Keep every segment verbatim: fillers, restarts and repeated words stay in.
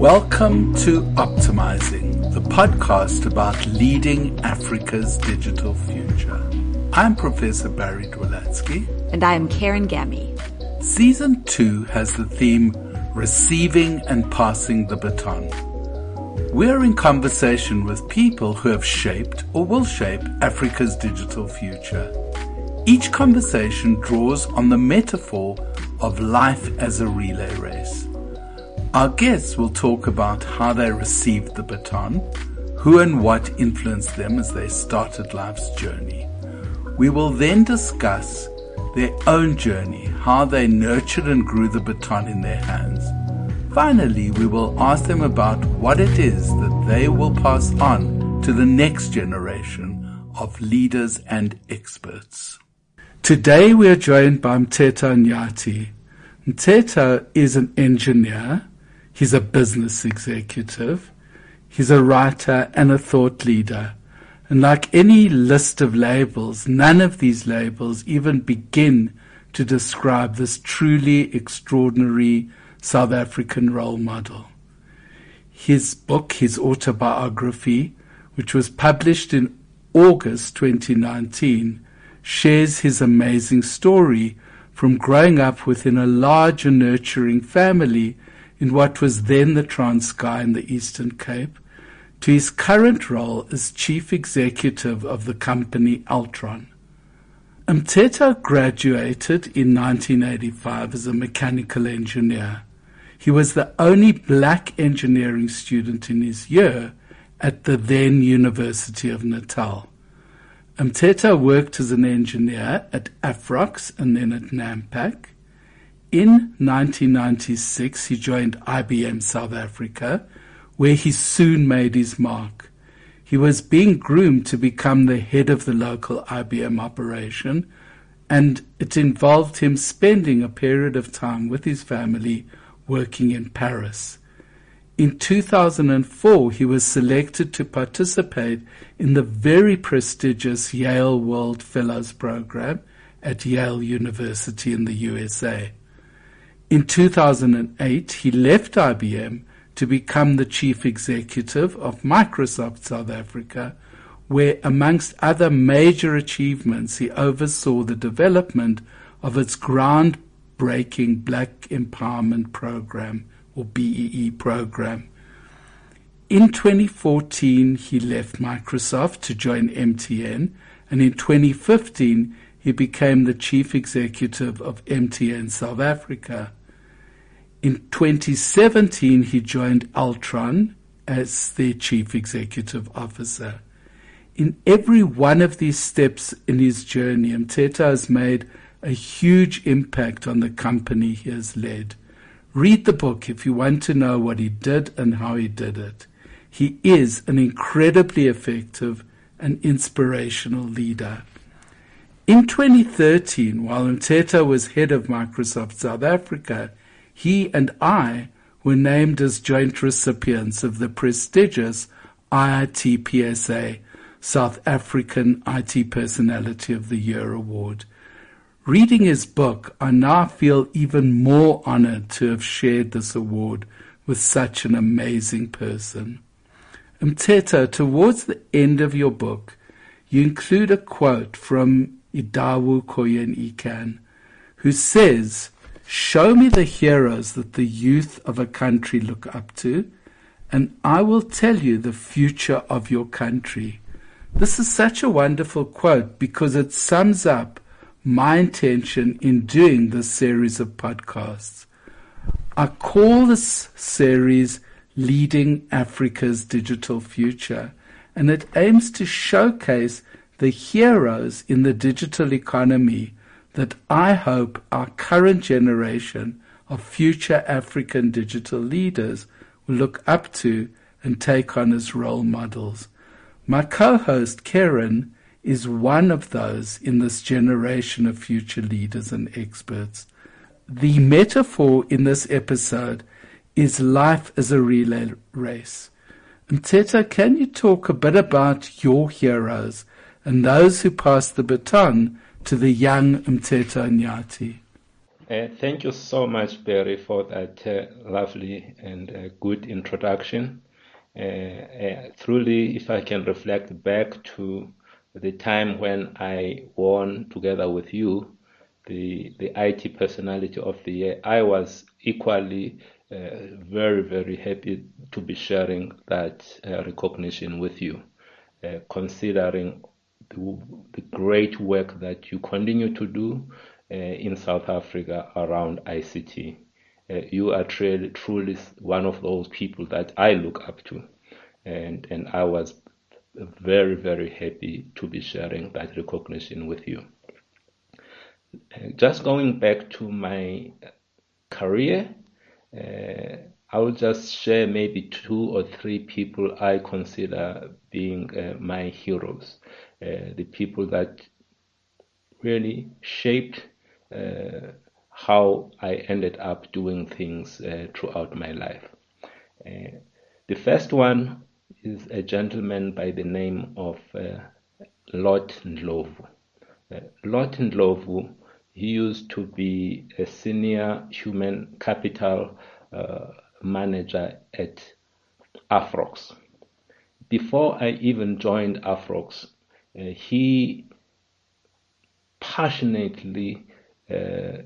Welcome to Optimizing, the podcast about leading Africa's digital future. I'm Professor Barry Dwolatsky. And I am Karen Gammy. Season two has the theme Receiving and Passing the Baton. We're in conversation with people who have shaped or will shape Africa's digital future. Each conversation draws on the metaphor of life as a relay race. Our guests will talk about how they received the baton, who and what influenced them as they started life's journey. We will then discuss their own journey, how they nurtured and grew the baton in their hands. Finally, we will ask them about what it is that they will pass on to the next generation of leaders and experts. Today we are joined by Mteto Nyati. Mteto is an engineer. He's a business executive, he's a writer and a thought leader. And like any list of labels, none of these labels even begin to describe this truly extraordinary South African role model. His book, his autobiography, which was published in August twenty nineteen, shares his amazing story from growing up within a large and nurturing family in what was then the Transkei in the Eastern Cape, to his current role as chief executive of the company Altron. Mteto graduated in nineteen eighty-five as a mechanical engineer. He was the only black engineering student in his year at the then University of Natal. Mteto worked as an engineer at Afrox and then at Nampak. In nineteen ninety-six, he joined I B M South Africa, where he soon made his mark. He was being groomed to become the head of the local I B M operation, and it involved him spending a period of time with his family working in Paris. In two thousand four, he was selected to participate in the very prestigious Yale World Fellows Program at Yale University in the U S A. In two thousand eight, he left I B M to become the chief executive of Microsoft South Africa, where, amongst other major achievements, he oversaw the development of its groundbreaking Black Empowerment Program, or B E E program. In twenty fourteen, he left Microsoft to join M T N, and in twenty fifteen, he became the chief executive of M T N South Africa. In twenty seventeen, he joined Altron as their chief executive officer. In every one of these steps in his journey, Mteto has made a huge impact on the company he has led. Read the book if you want to know what he did and how he did it. He is an incredibly effective and inspirational leader. In twenty thirteen, while Mteto was head of Microsoft South Africa, he and I were named as joint recipients of the prestigious I I T P S A South African I T Personality of the Year Award. Reading his book, I now feel even more honored to have shared this award with such an amazing person. Mteto, towards the end of your book, you include a quote from Idawu Koyen-Ikan, who says, "Show me the heroes that the youth of a country look up to, and I will tell you the future of your country." This is such a wonderful quote because it sums up my intention in doing this series of podcasts. I call this series Leading Africa's Digital Future, and it aims to showcase the heroes in the digital economy that I hope our current generation of future African digital leaders will look up to and take on as role models. My co-host, Karen, is one of those in this generation of future leaders and experts. The metaphor in this episode is life as a relay race. Mteto, can you talk a bit about your heroes and those who pass the baton to the young Mteto Nyati? Uh, thank you so much, Barry, for that uh, lovely and uh, good introduction. Uh, uh, truly, if I can reflect back to the time when I won together with you the the I T Personality of the Year, I was equally uh, very, very happy to be sharing that uh, recognition with you, uh, considering the, the great work that you continue to do uh, in South Africa around I C T. Uh, you are truly, truly one of those people that I look up to, and and I was very, very happy to be sharing that recognition with you. Uh, just going back to my career, uh, I will just share maybe two or three people I consider being uh, my heroes, uh, the people that really shaped uh, how I ended up doing things uh, throughout my life. Uh, the first one is a gentleman by the name of uh, Lot Ndlovu. Uh, Lot Ndlovu, he used to be a senior human capital uh, manager at Afrox. Before I even joined Afrox, uh, he passionately uh,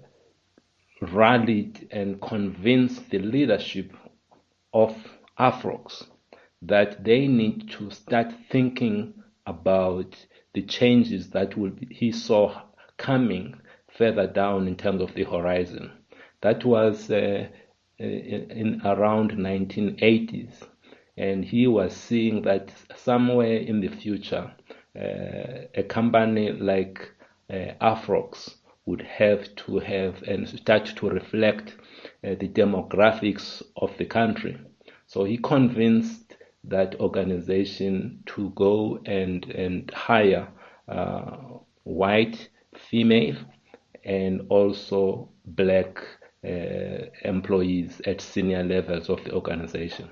rallied and convinced the leadership of Afrox that they need to start thinking about the changes that will be, he saw coming further down in terms of the horizon. That was uh, in, in around nineteen eighties, and he was seeing that somewhere in the future, uh, a company like uh, Afrox would have to have and start to reflect uh, the demographics of the country. So he convinced that organization to go and, and hire uh, white female and also black uh, employees at senior levels of the organization.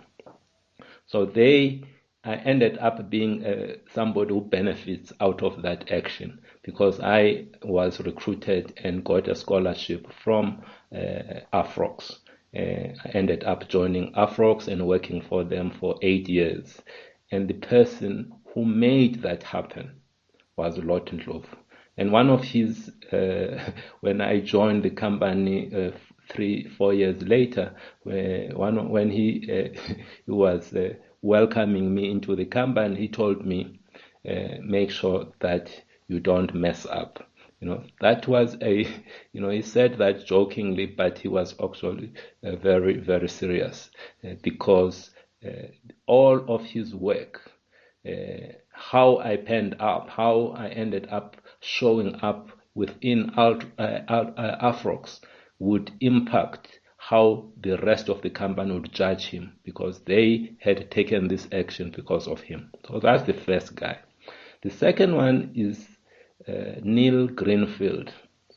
So they I ended up being uh, somebody who benefits out of that action because I was recruited and got a scholarship from uh, Afrox. Uh, I ended up joining Afrox and working for them for eight years. And the person who made that happen was Lot Ndlovu. And one of his, uh, when I joined the company uh, three, four years later, when, one, when he, uh, he was uh, welcoming me into the company, he told me, uh, make sure that you don't mess up. You know, that was a, you know, he said that jokingly, but he was actually uh, very, very serious uh, because uh, all of his work, uh, how I panned up, how I ended up showing up within Alt, uh, uh, Afrox would impact how the rest of the company would judge him because they had taken this action because of him. So that's the first guy. The second one is uh, Neil Greenfield.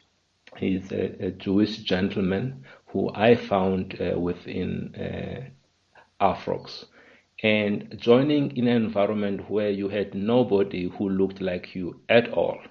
He's a, a Jewish gentleman who I found uh, within uh, Afrox. And joining in an environment where you had nobody who looked like you at all.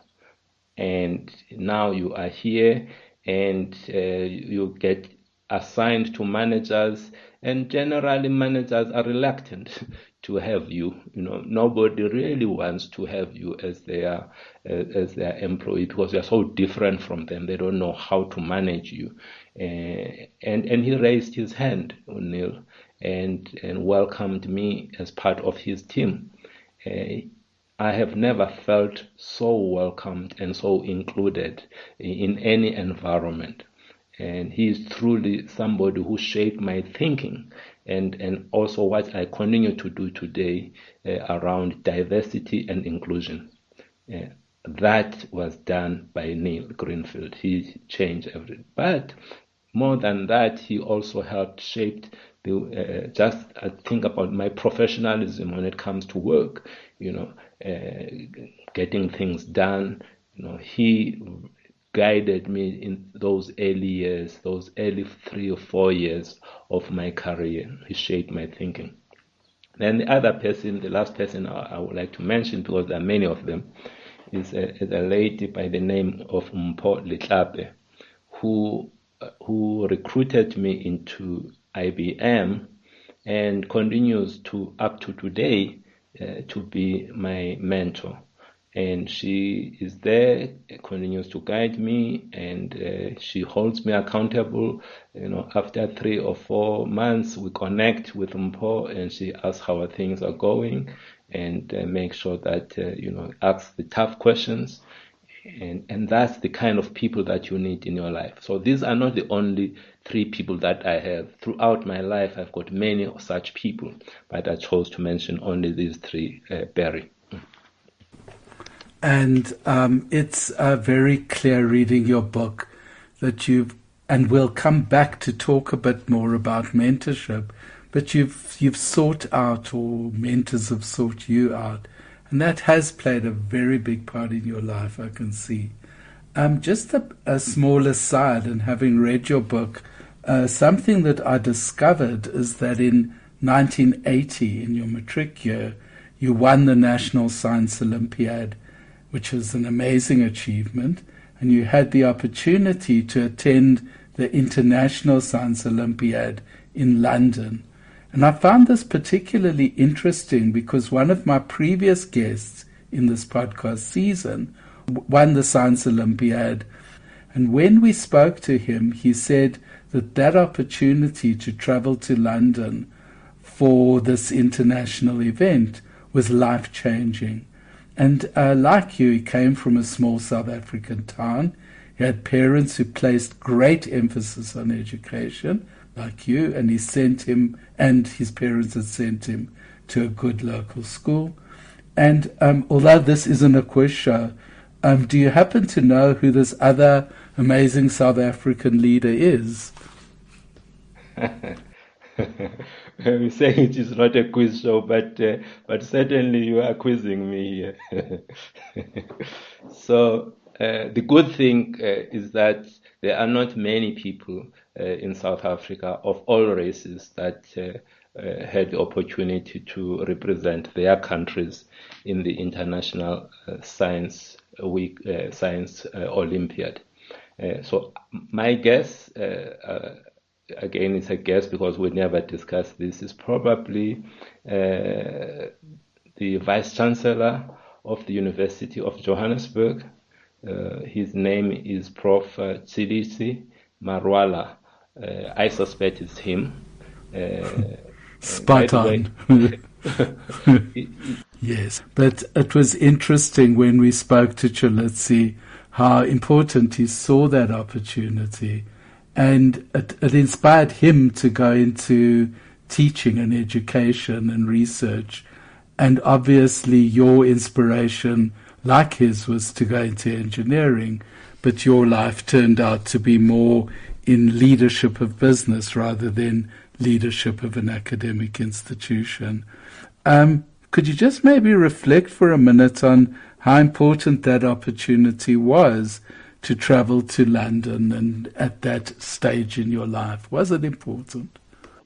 And now you are here and uh, you get assigned to managers, and generally managers are reluctant to have you. You know, nobody really wants to have you as their uh, as their employee because you are so different from them. They don't know how to manage you. Uh, and and he raised his hand, Neil, and and welcomed me as part of his team. Uh, I have never felt so welcomed and so included in any environment. And he is truly somebody who shaped my thinking and, and also what I continue to do today uh, around diversity and inclusion. Uh, that was done by Neil Greenfield. He changed everything. But more than that, he also helped shape the, uh, just uh, think about my professionalism when it comes to work, you know, uh, getting things done. You know, he guided me in those early years, those early three or four years of my career. He shaped my thinking. Then the other person, the last person I, I would like to mention, because there are many of them, is a, is a lady by the name of Mpho Letlape, who who recruited me into I B M and continues to up to today uh, to be my mentor. And she is there, continues to guide me, and uh, she holds me accountable. You know, after three or four months, we connect with Mpho, and she asks how things are going, and uh, make sure that uh, you know, asks the tough questions. And, and that's the kind of people that you need in your life. So these are not the only three people that I have. Throughout my life, I've got many such people, but I chose to mention only these three, uh, Barry. And um, it's uh, very clear reading your book that you've, and we'll come back to talk a bit more about mentorship, but you've you've sought out, or mentors have sought you out, and that has played a very big part in your life, I can see. Um, just a, a small aside, and having read your book, uh, something that I discovered is that in nineteen eighty, in your matric year, you won the National Science Olympiad, which was an amazing achievement, and you had the opportunity to attend the International Science Olympiad in London. And I found this particularly interesting because one of my previous guests in this podcast season won the Science Olympiad. And when we spoke to him, he said that that opportunity to travel to London for this international event was life-changing. And uh, like you, he came from a small South African town. He had parents who placed great emphasis on education, like you, and he sent him, and his parents had sent him to a good local school. And um, although this isn't a quiz show, um, do you happen to know who this other amazing South African leader is? We say it is not a quiz show, but uh, but certainly you are quizzing me here. So uh, the good thing uh, is that there are not many people uh, in South Africa of all races that uh, uh, had the opportunity to represent their countries in the International uh, Science Week, uh, Science uh, Olympiad. Uh, so my guess, uh, uh, again, it's a guess because we never discussed this, is probably uh, the Vice Chancellor of the University of Johannesburg. Uh, his name is Professor Tshilidzi Marwala. Uh, I suspect it's him. Uh, Spot on. Yes, but it was interesting when we spoke to Tshilidzi how important he saw that opportunity. And it, it inspired him to go into teaching and education and research. And obviously your inspiration, like his, was to go into engineering, but your life turned out to be more in leadership of business rather than leadership of an academic institution. Um, could you just maybe reflect for a minute on how important that opportunity was to travel to London and at that stage in your life? Was it important?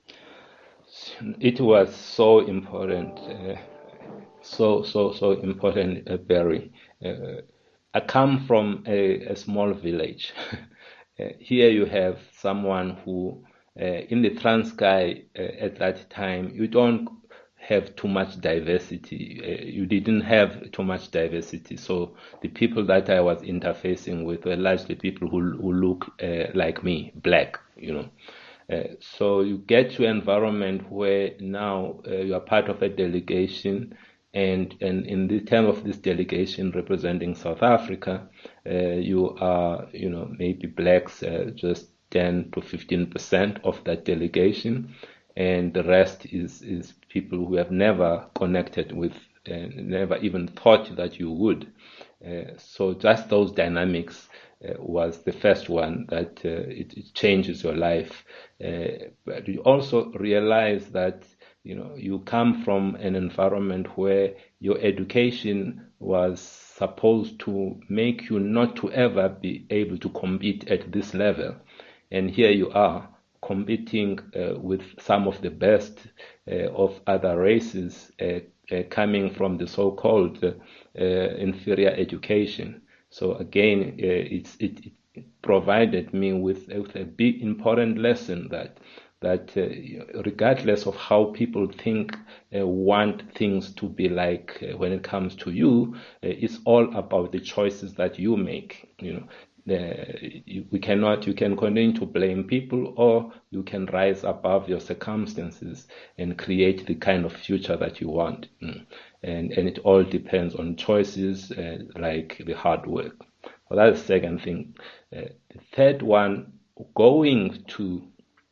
It was so important, uh, so, so, so important, uh, Barry. Uh, I come from a, a small village. uh, here you have someone who, uh, in the Transkei uh, at that time, you don't have too much diversity. Uh, you didn't have too much diversity. So the people that I was interfacing with were largely people who, who look uh, like me, black, you know. Uh, so you get to an environment where now uh, you are part of a delegation, and, and in the term of this delegation representing South Africa, uh, you are, you know, maybe blacks, uh, just ten to fifteen percent of that delegation. And the rest is, is people who have never connected with, and never even thought that you would. Uh, so just those dynamics uh, was the first one that uh, it, it changes your life. Uh, but you also realize that, you know, you come from an environment where your education was supposed to make you not to ever be able to compete at this level. And here you are, competing uh, with some of the best uh, of other races uh, uh, coming from the so-called uh, uh, inferior education. So again, uh, it's, it, it, provided me with, with a big important lesson that that uh, regardless of how people think, uh, want things to be like uh, when it comes to you, uh, it's all about the choices that you make. You know, the, you, we cannot, you can continue to blame people, or you can rise above your circumstances and create the kind of future that you want. Mm. And and it all depends on choices, uh, like the hard work. Well, that's the second thing. Uh, the third one, going to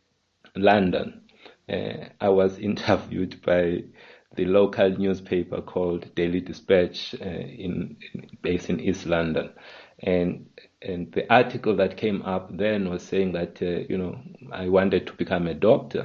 London. Uh, I was interviewed by the local newspaper called Daily Dispatch, uh, in, in based in East London, and and the article that came up then was saying that uh, you know I wanted to become a doctor.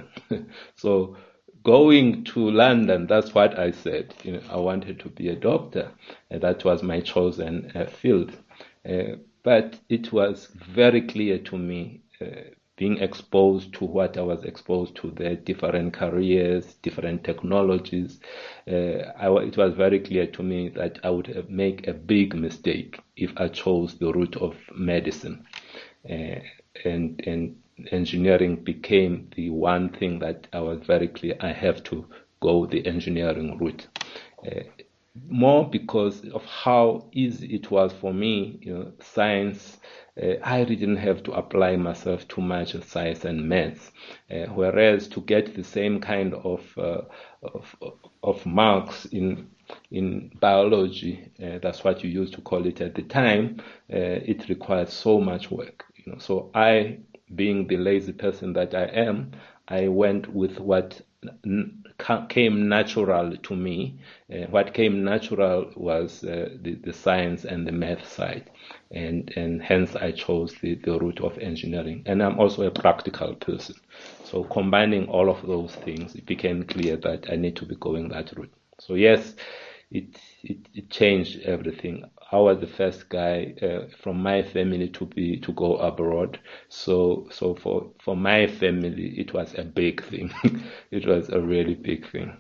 So going to London, that's what I said. You know, I wanted to be a doctor, and that was my chosen uh, field. Uh, but it was very clear to me. Uh, being exposed to what I was exposed to, the different careers, different technologies, uh, I, it was very clear to me that I would make a big mistake if I chose the route of medicine. Uh, and, and engineering became the one thing that I was very clear I have to go the engineering route. Uh, more because of how easy it was for me, you know, science. Uh, I didn't have to apply myself too much in science and maths, uh, whereas to get the same kind of uh, of, of marks in in biology, uh, that's what you used to call it at the time, uh, it required so much work. You know, so I, being the lazy person that I am, I went with what n- came natural to me. Uh, what came natural was uh, the, the science and the math side. And, and hence I chose the, the route of engineering. And I'm also a practical person. So combining all of those things, it became clear that I need to be going that route. So yes, it, it, it changed everything. I was the first guy uh, from my family to be to go abroad. So so for, for my family, it was a big thing. It was a really big thing.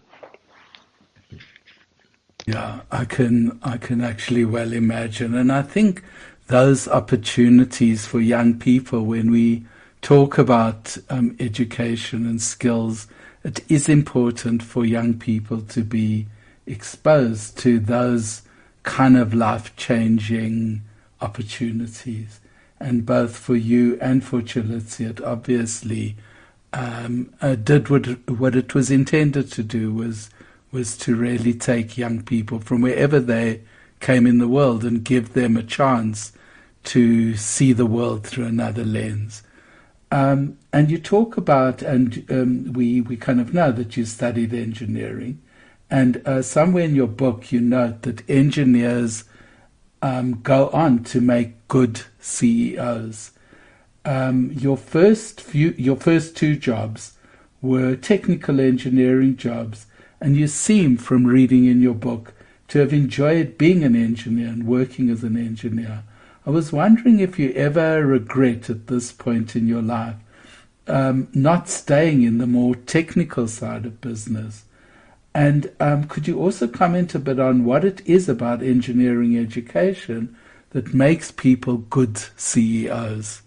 Yeah, I can I can actually well imagine. And I think those opportunities for young people, when we talk about um, education and skills, it is important for young people to be exposed to those kind of life-changing opportunities. And both for you and for Chalitsi, it obviously um, uh, did what, what it was intended to do, was was to really take young people from wherever they came in the world and give them a chance to see the world through another lens. Um, and you talk about, and um, we, we kind of know that you studied engineering, and uh, somewhere in your book you note that engineers um, go on to make good C E Os. Um, your first few, your first two jobs were technical engineering jobs, and you seem, from reading in your book, to have enjoyed being an engineer and working as an engineer. I was wondering if you ever regret at this point in your life um, not staying in the more technical side of business. And um, could you also comment a bit on what it is about engineering education that makes people good C E Os?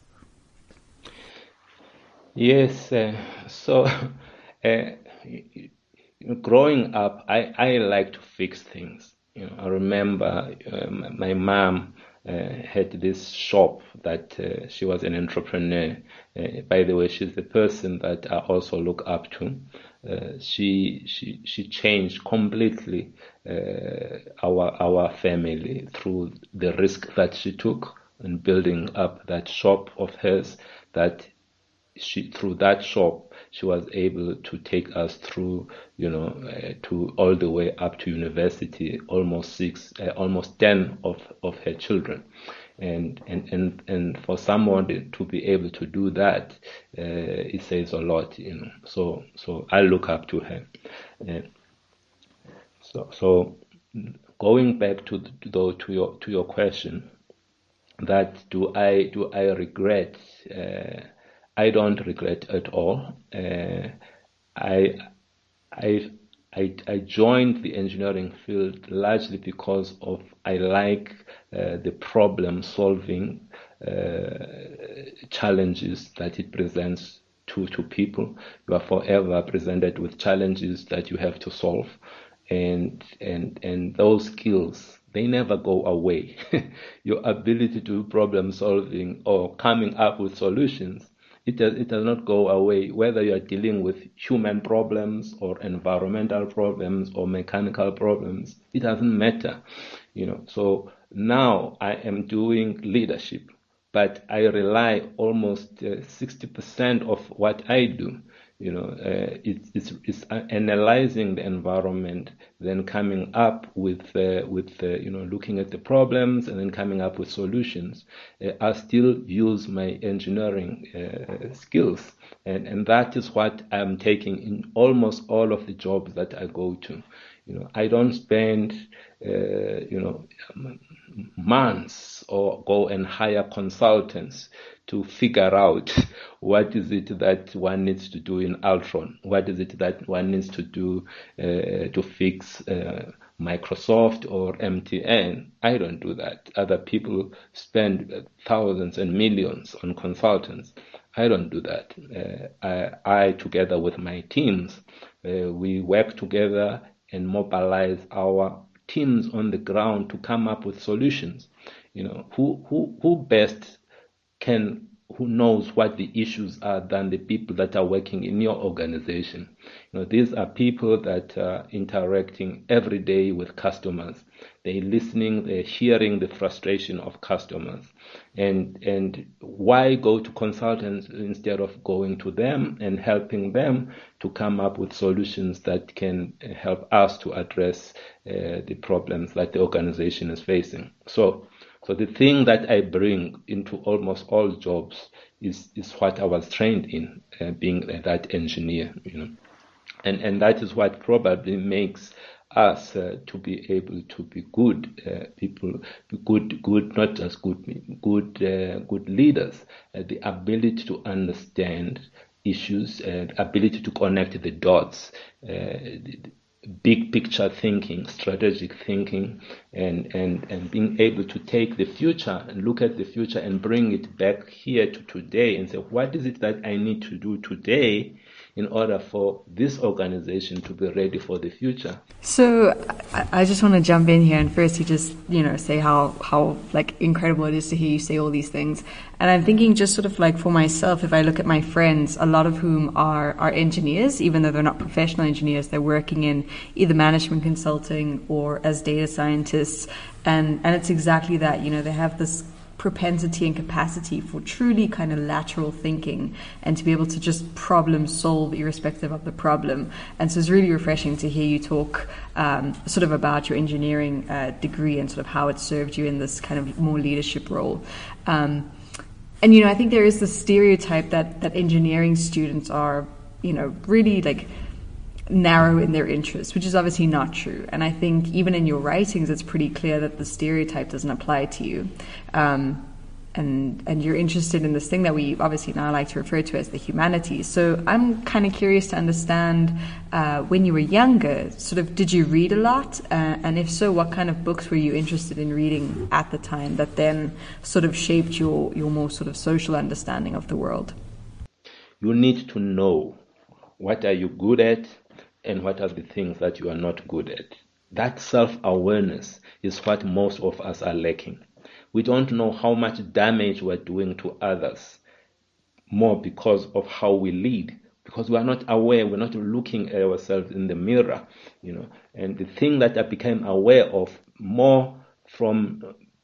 Yes, uh, so uh, growing up, I, I like to fix things. You know, I remember um, my mom uh, had this shop that uh, she was an entrepreneur. Uh, by the way, she's the person that I also look up to. Uh, she she she changed completely uh, our our family through the risk that she took in building up that shop of hers. That she through that shop she was able to take us through, you know, uh, to all the way up to university, almost six, uh, almost ten of of her children. And, and, and, and for someone to be able to do that, uh, it says a lot, you know. So, so I look up to her. Uh, so, so going back to the, to your, to your question, that do I, do I regret, uh, I don't regret at all. Uh, I, I, I, I joined the engineering field largely because of I like uh, the problem solving uh, challenges that it presents to, to people. You are forever presented with challenges that you have to solve, and and and those skills, they never go away. Your ability to do problem solving or coming up with solutions, it does, it does not go away, whether you are dealing with human problems or environmental problems or mechanical problems. It doesn't matter, you know. So now I am doing leadership, but I rely almost uh, sixty percent of what I do. You know, uh, it's, it's it's analyzing the environment, then coming up with uh, with uh, you know, looking at the problems and then coming up with solutions. Uh, I still use my engineering uh, skills, and and that is what I'm taking in almost all of the jobs that I go to. You know, I don't spend uh, you know months or go and hire consultants to figure out what is it that one needs to do in Altron, what is it that one needs to do uh, to fix uh, Microsoft or M T N. I don't do that. Other people spend thousands and millions on consultants. I don't do that. Uh, I, I, together with my teams, uh, we work together and mobilize our teams on the ground to come up with solutions. You know, who who who best can who knows what the issues are than the people that are working in your organization. You know, these are people that are interacting every day with customers. They're listening, they're hearing the frustration of customers. And and why go to consultants instead of going to them and helping them to come up with solutions that can help us to address uh, the problems that the organization is facing. So So the thing that I bring into almost all jobs is, is what I was trained in, uh, being that engineer, you know, and and that is what probably makes us uh, to be able to be good uh, people, good good not just good good uh, good leaders, uh, the ability to understand issues, uh, the ability to connect the dots. Uh, the, big picture thinking, strategic thinking, and, and, and being able to take the future and look at the future and bring it back here to today and say, what is it that I need to do today in order for this organization to be ready for the future? So I just want to jump in here and firstly just, you know, say how, how like incredible it is to hear you say all these things. And I'm thinking just sort of like for myself, if I look at my friends, a lot of whom are, are engineers, even though they're not professional engineers, they're working in either management consulting or as data scientists. And, and it's exactly that, you know, they have this propensity and capacity for truly kind of lateral thinking and to be able to just problem solve irrespective of the problem. And so it's really refreshing to hear you talk um, sort of about your engineering uh, degree and sort of how it served you in this kind of more leadership role. Um, and, you know, I think there is this stereotype that, that engineering students are, you know, really like narrow in their interests, which is obviously not true. And I think even in your writings, it's pretty clear that the stereotype doesn't apply to you. Um, and and you're interested in this thing that we obviously now like to refer to as the humanities. So I'm kind of curious to understand, uh, when you were younger, sort of, did you read a lot? Uh, and if so, what kind of books were you interested in reading at the time that then sort of shaped your, your more sort of social understanding of the world? You need to know what are you good at and what are the things that you are not good at. That self-awareness is what most of us are lacking. We don't know how much damage we're doing to others, more because of how we lead, because we are not aware, we're not looking at ourselves in the mirror, you know. And the thing that I became aware of more from,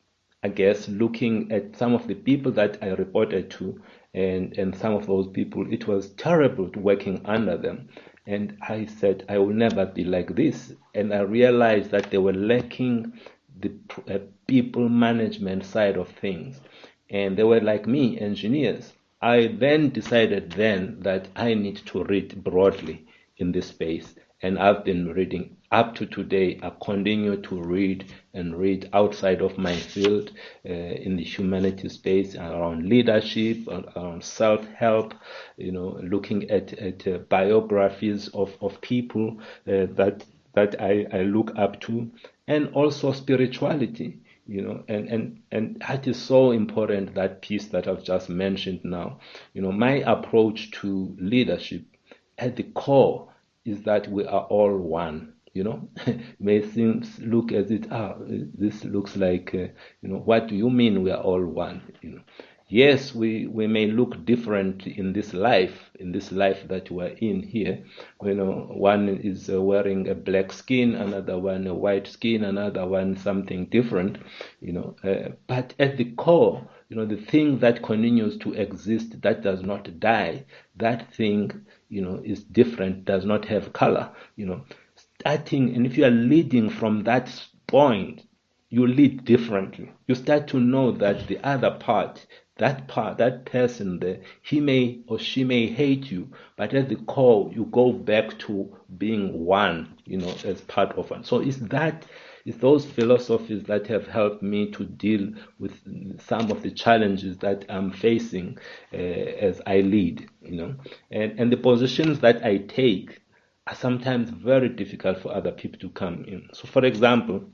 I guess, looking at some of the people that I reported to, and, and some of those people, it was terrible working under them. And I said, I will never be like this. And I realized that they were lacking the uh, people management side of things. And they were like me, engineers. I then decided then that I need to read broadly in this space. And I've been reading up to today, I continue to read and read outside of my field uh, in the humanities space around leadership, around self-help, you know, looking at, at uh, biographies of, of people uh, that that I, I look up to, and also spirituality, you know, and, and, and that is so important, that piece that I've just mentioned now. You know, my approach to leadership at the core is that we are all one. You know, it may seem look as it ah this looks like uh, you know, what do you mean we are all one? You know, yes, we we may look different in this life, in this life that we're in here. You know, one is uh, wearing a black skin, another one a white skin, another one something different. You know, uh, but at the core, you know, the thing that continues to exist, that does not die, that thing, you know, is different, does not have color. You know. Starting, and if you are leading from that point, you lead differently. You start to know that the other part, that part, that person there, he may or she may hate you, but at the core, you go back to being one, you know, as part of one. So it's that, it's those philosophies that have helped me to deal with some of the challenges that I'm facing uh, as I lead, you know, and, and the positions that I take are sometimes very difficult for other people to come in. So, for example,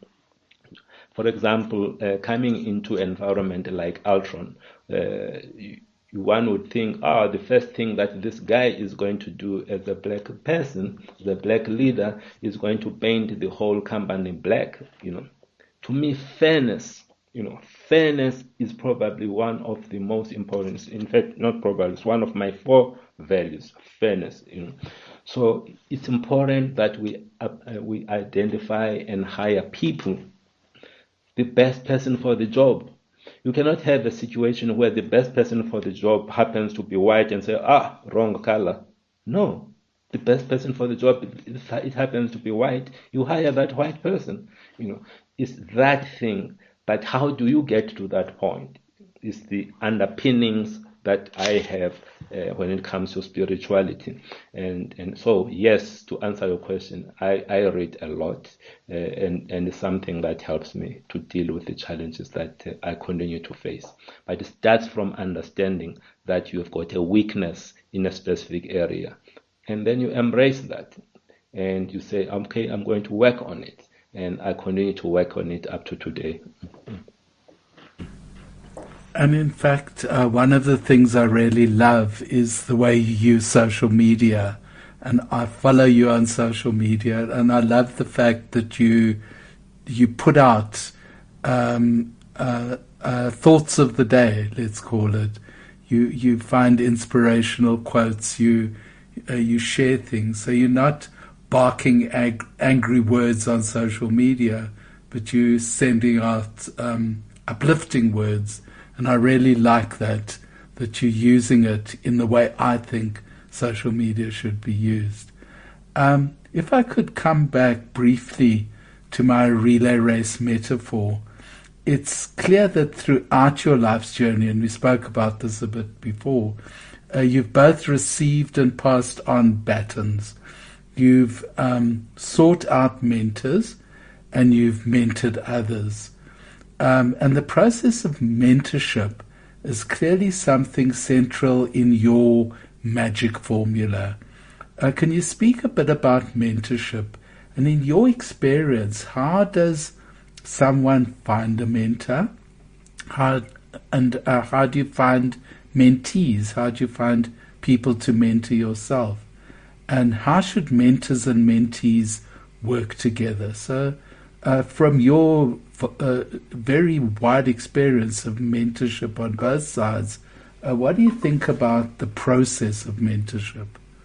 for example, uh, coming into an environment like Altron, uh, you, one would think, ah, oh, the first thing that this guy is going to do as a black person, the black leader, is going to paint the whole company black. You know, to me, fairness. You know, fairness is probably one of the most important. In fact, not probably, it's one of my four values. Fairness. You know. So it's important that we uh, we identify and hire people, the best person for the job. You cannot have a situation where the best person for the job happens to be white and say, ah, wrong color. No, the best person for the job, it, it happens to be white. You hire that white person. You know, it's that thing. But how do you get to that point? It's the underpinnings that I have uh, when it comes to spirituality. And and so, yes, to answer your question, I, I read a lot, uh, and, and it's something that helps me to deal with the challenges that uh, I continue to face. But it starts from understanding that you've got a weakness in a specific area. And then you embrace that. And you say, okay, I'm going to work on it. And I continue to work on it up to today. And in fact, uh, one of the things I really love is the way you use social media. And I follow you on social media, and I love the fact that you you put out um, uh, uh, thoughts of the day, let's call it. You you find inspirational quotes. You uh, you share things. So you're not barking ag- angry words on social media, but you're sending out um, uplifting words. And I really like that, that you're using it in the way I think social media should be used. Um, if I could come back briefly to my relay race metaphor, it's clear that throughout your life's journey, and we spoke about this a bit before, uh, you've both received and passed on batons. You've um, sought out mentors, and you've mentored others. Um, and the process of mentorship is clearly something central in your magic formula. Uh, can you speak a bit about mentorship? And in your experience, how does someone find a mentor? How, and uh, how do you find mentees? How do you find people to mentor yourself? And how should mentors and mentees work together? So uh, from your uh, very wide experience of mentorship on both sides, uh, what do you think about the process of mentorship?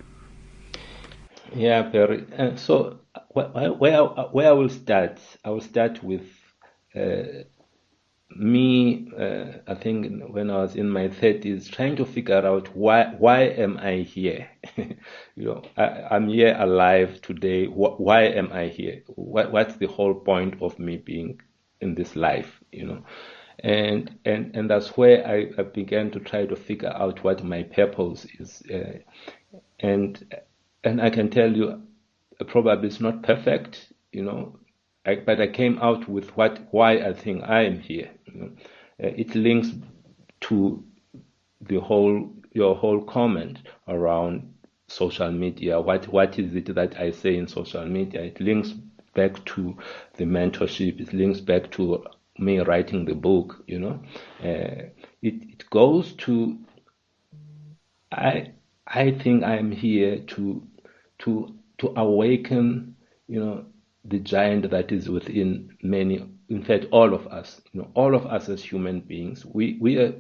Yeah, Perry. Uh, so where, where, where I will start, I will start with uh, me, uh, I think when I was in my thirties, trying to figure out why why am I here? you know, I, I'm here alive today. Wh- why am I here? What, what's the whole point of me being in this life? You know, and and and that's where I, I began to try to figure out what my purpose is, uh, and and I can tell you, probably it's not perfect. you know, I, but I came out with what why I think I am here. You know, uh, it links to the whole your whole comment around social media. What what is it that I say in social media? It links back to the mentorship. It links back to me writing the book. You know, uh, it it goes to I I think I'm here to to to awaken, you know, the giant that is within many, in fact, all of us. You know, all of us as human beings. We we are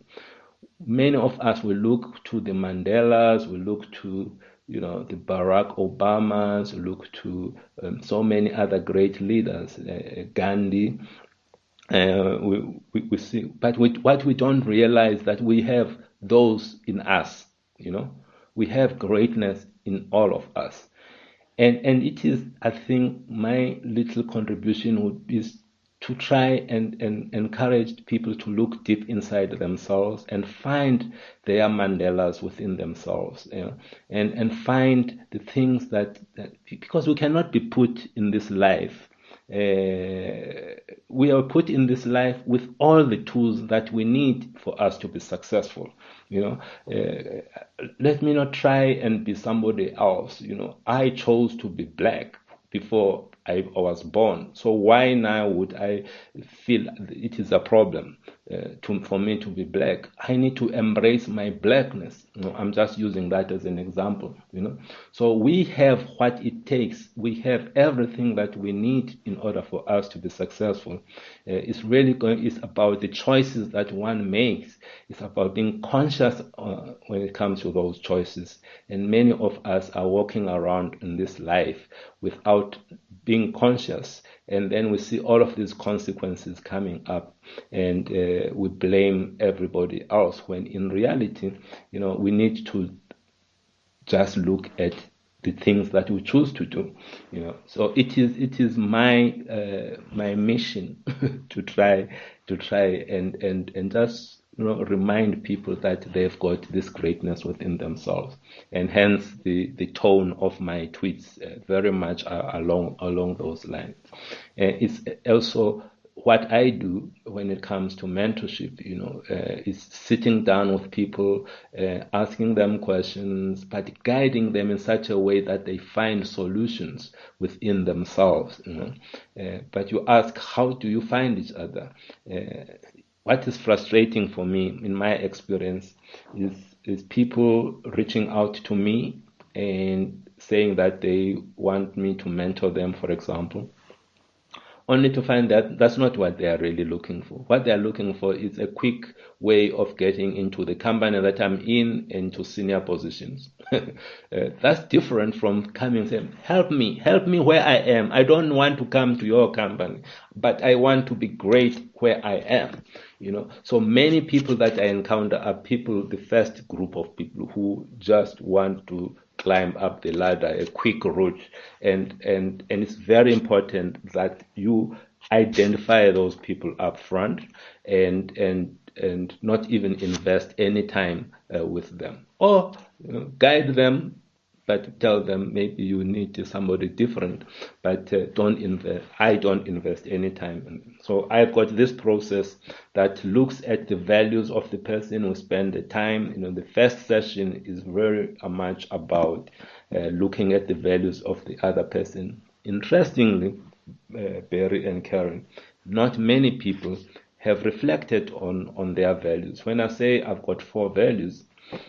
many of us will look to the Mandelas, we look to, you know, the Barack Obamas, we look to um, so many other great leaders, uh, Gandhi. Uh, we, we, we see, but we, what we don't realize that we have those in us, you know, we have greatness in all of us. And, and it is, I think, my little contribution would be to try and, and encourage people to look deep inside themselves and find their Mandelas within themselves, you know, and, and find the things that, that, because we cannot be put in this life. Uh, we are put in this life with all the tools that we need for us to be successful. You know, uh, let me not try and be somebody else. You know, I chose to be black before I was born. So why now would I feel it is a problem uh, to, for me to be black? I need to embrace my blackness. You know, I'm just using that as an example. You know, so we have what it takes. We have everything that we need in order for us to be successful. Uh, it's really going. It's about the choices that one makes. It's about being conscious uh, when it comes to those choices. And many of us are walking around in this life without being conscious, and then we see all of these consequences coming up, and uh, we blame everybody else, when in reality, you know, we need to just look at the things that we choose to do, you know. So it is it is my uh, my mission to try to try and and and just, you know, remind people that they've got this greatness within themselves, and hence the, the tone of my tweets uh, very much are along along those lines. Uh, it's also what I do when it comes to mentorship. You know, uh, is sitting down with people, uh, asking them questions, but guiding them in such a way that they find solutions within themselves. You know, uh, but you ask, how do you find each other? Uh, What is frustrating for me, in my experience, is, is people reaching out to me and saying that they want me to mentor them, for example, only to find that that's not what they are really looking for. What they are looking for is a quick way of getting into the company that I'm in, into senior positions. uh, that's different from coming and saying, help me, help me where I am. I don't want to come to your company, but I want to be great where I am. You know, so many people that I encounter are people, the first group of people who just want to climb up the ladder, a quick route, and and and it's very important that you identify those people up front, and and and not even invest any time uh, with them, or, you know, guide them, but tell them maybe you need somebody different, but uh, don't invest. I don't invest any time. So I've got this process that looks at the values of the person who spend the time. You know, the first session is very much about uh, looking at the values of the other person. Interestingly, uh, Barry and Karen, not many people have reflected on, on their values. When I say I've got four values,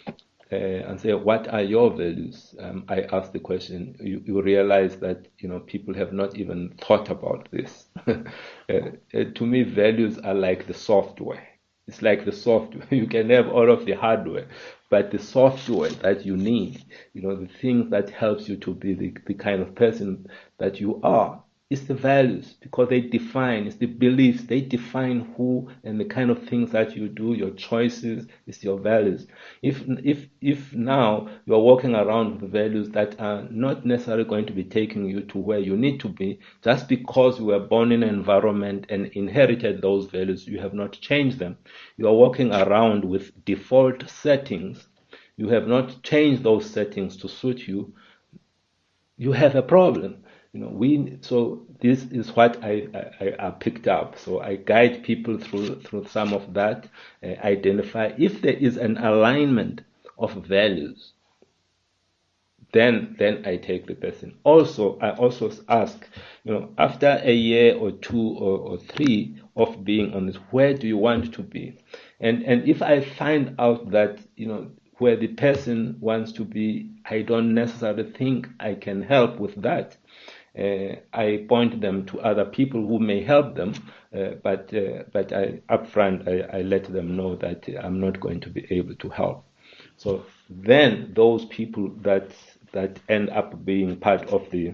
Uh, and say, what are your values? Um, I ask the question, you, you realize that, you know, people have not even thought about this. uh, uh, to me, values are like the software. It's like the software. You can have all of the hardware, but the software that you need, you know, the thing that helps you to be the, the kind of person that you are, it's the values, because they define, it's the beliefs, they define who and the kind of things that you do, your choices, it's your values. If if if now you're walking around with values that are not necessarily going to be taking you to where you need to be, just because you were born in an environment and inherited those values, you have not changed them. You are walking around with default settings. You have not changed those settings to suit you. You have a problem. You know, we so this is what I, I, I picked up. So I guide people through through some of that, uh, identify if there is an alignment of values. Then then I take the person. Also, I also ask, you know, after a year or two or, or three of being on this, where do you want to be? And and if I find out that, you know, where the person wants to be, I don't necessarily think I can help with that. Uh, I point them to other people who may help them, uh, but uh, but I upfront I, I let them know that I'm not going to be able to help. So then those people that that end up being part of the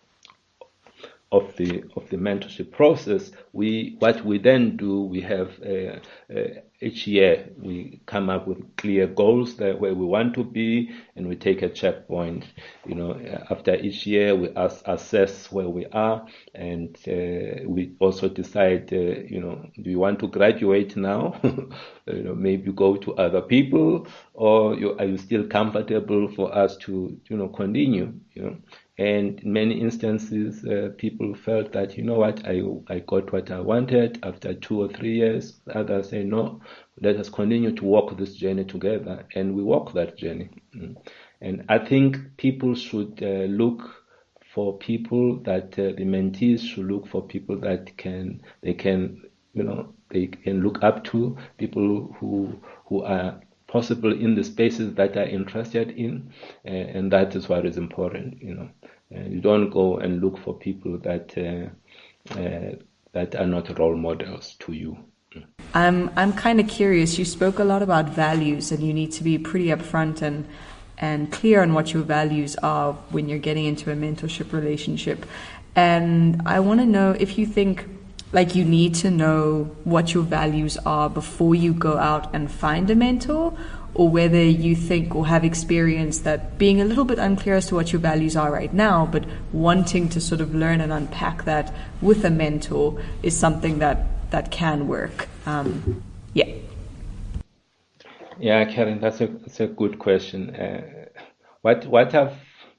of the of the mentorship process, we what we then do, we have uh, uh, each year we come up with clear goals that where we want to be, and we take a checkpoint. You know, after each year we as, assess where we are, and uh, we also decide, uh, you know, do you want to graduate now? You know, maybe go to other people, or you, are you still comfortable for us to, you know, continue? You know. And in many instances, uh, people felt that, you know what, I I got what I wanted after two or three years. Others say, no, let us continue to walk this journey together. And we walk that journey. Mm. And I think people should uh, look for people that uh, the mentees should look for people that can, they can, you know, they can look up to, people who who are possible in the spaces that are interested in, uh, and that is what is important. You know, uh, you don't go and look for people that uh, uh, that are not role models to you. I'm I'm kind of curious. You spoke a lot about values, and you need to be pretty upfront and and clear on what your values are when you're getting into a mentorship relationship. And I want to know if you think, like, you need to know what your values are before you go out and find a mentor, or whether you think or have experienced that being a little bit unclear as to what your values are right now, but wanting to sort of learn and unpack that with a mentor is something that, that can work. Um, yeah. Yeah, Karen, that's a that's a good question. Uh, what what I've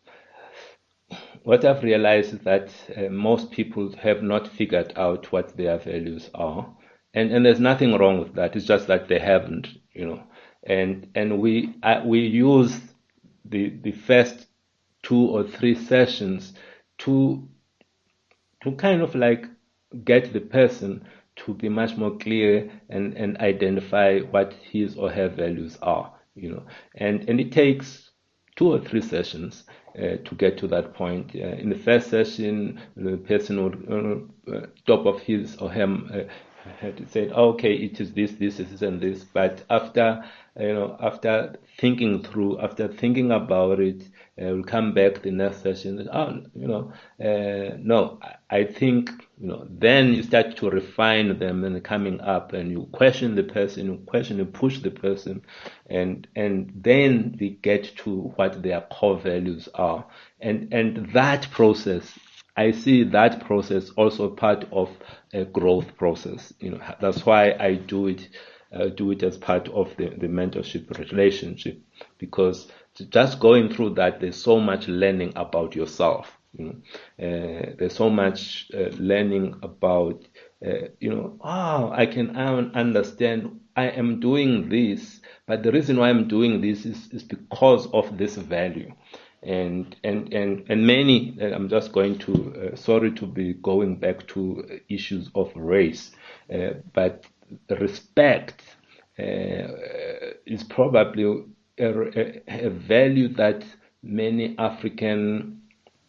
What I've realized is that uh, most people have not figured out what their values are, and and there's nothing wrong with that. It's just that they haven't, you know. And and we uh, we use the the first two or three sessions to to kind of like get the person to be much more clear and and identify what his or her values are, you know. And and it takes two or three sessions uh, to get to that point. Uh, in the first session, the person would, uh, top of his or him, uh, had said, okay, it is this, this, this, and this. But after, you know, after thinking through, after thinking about it, uh, we'll come back the next session. And, oh, you know, uh, no, I think, you know, then you start to refine them and coming up, and you question the person, you question, you push the person, and and then we get to what their core values are, and and that process. I see that process also part of a growth process. You know, that's why I do it, uh, do it as part of the, the mentorship relationship, because just going through that, there's so much learning about yourself. You know, uh, there's so much uh, learning about, uh, you know, oh, I can understand I am doing this, but the reason why I'm doing this is, is because of this value. And and and and many, I'm just going to, uh, sorry to be going back to issues of race, uh, but respect uh, is probably a, a, a value that many African,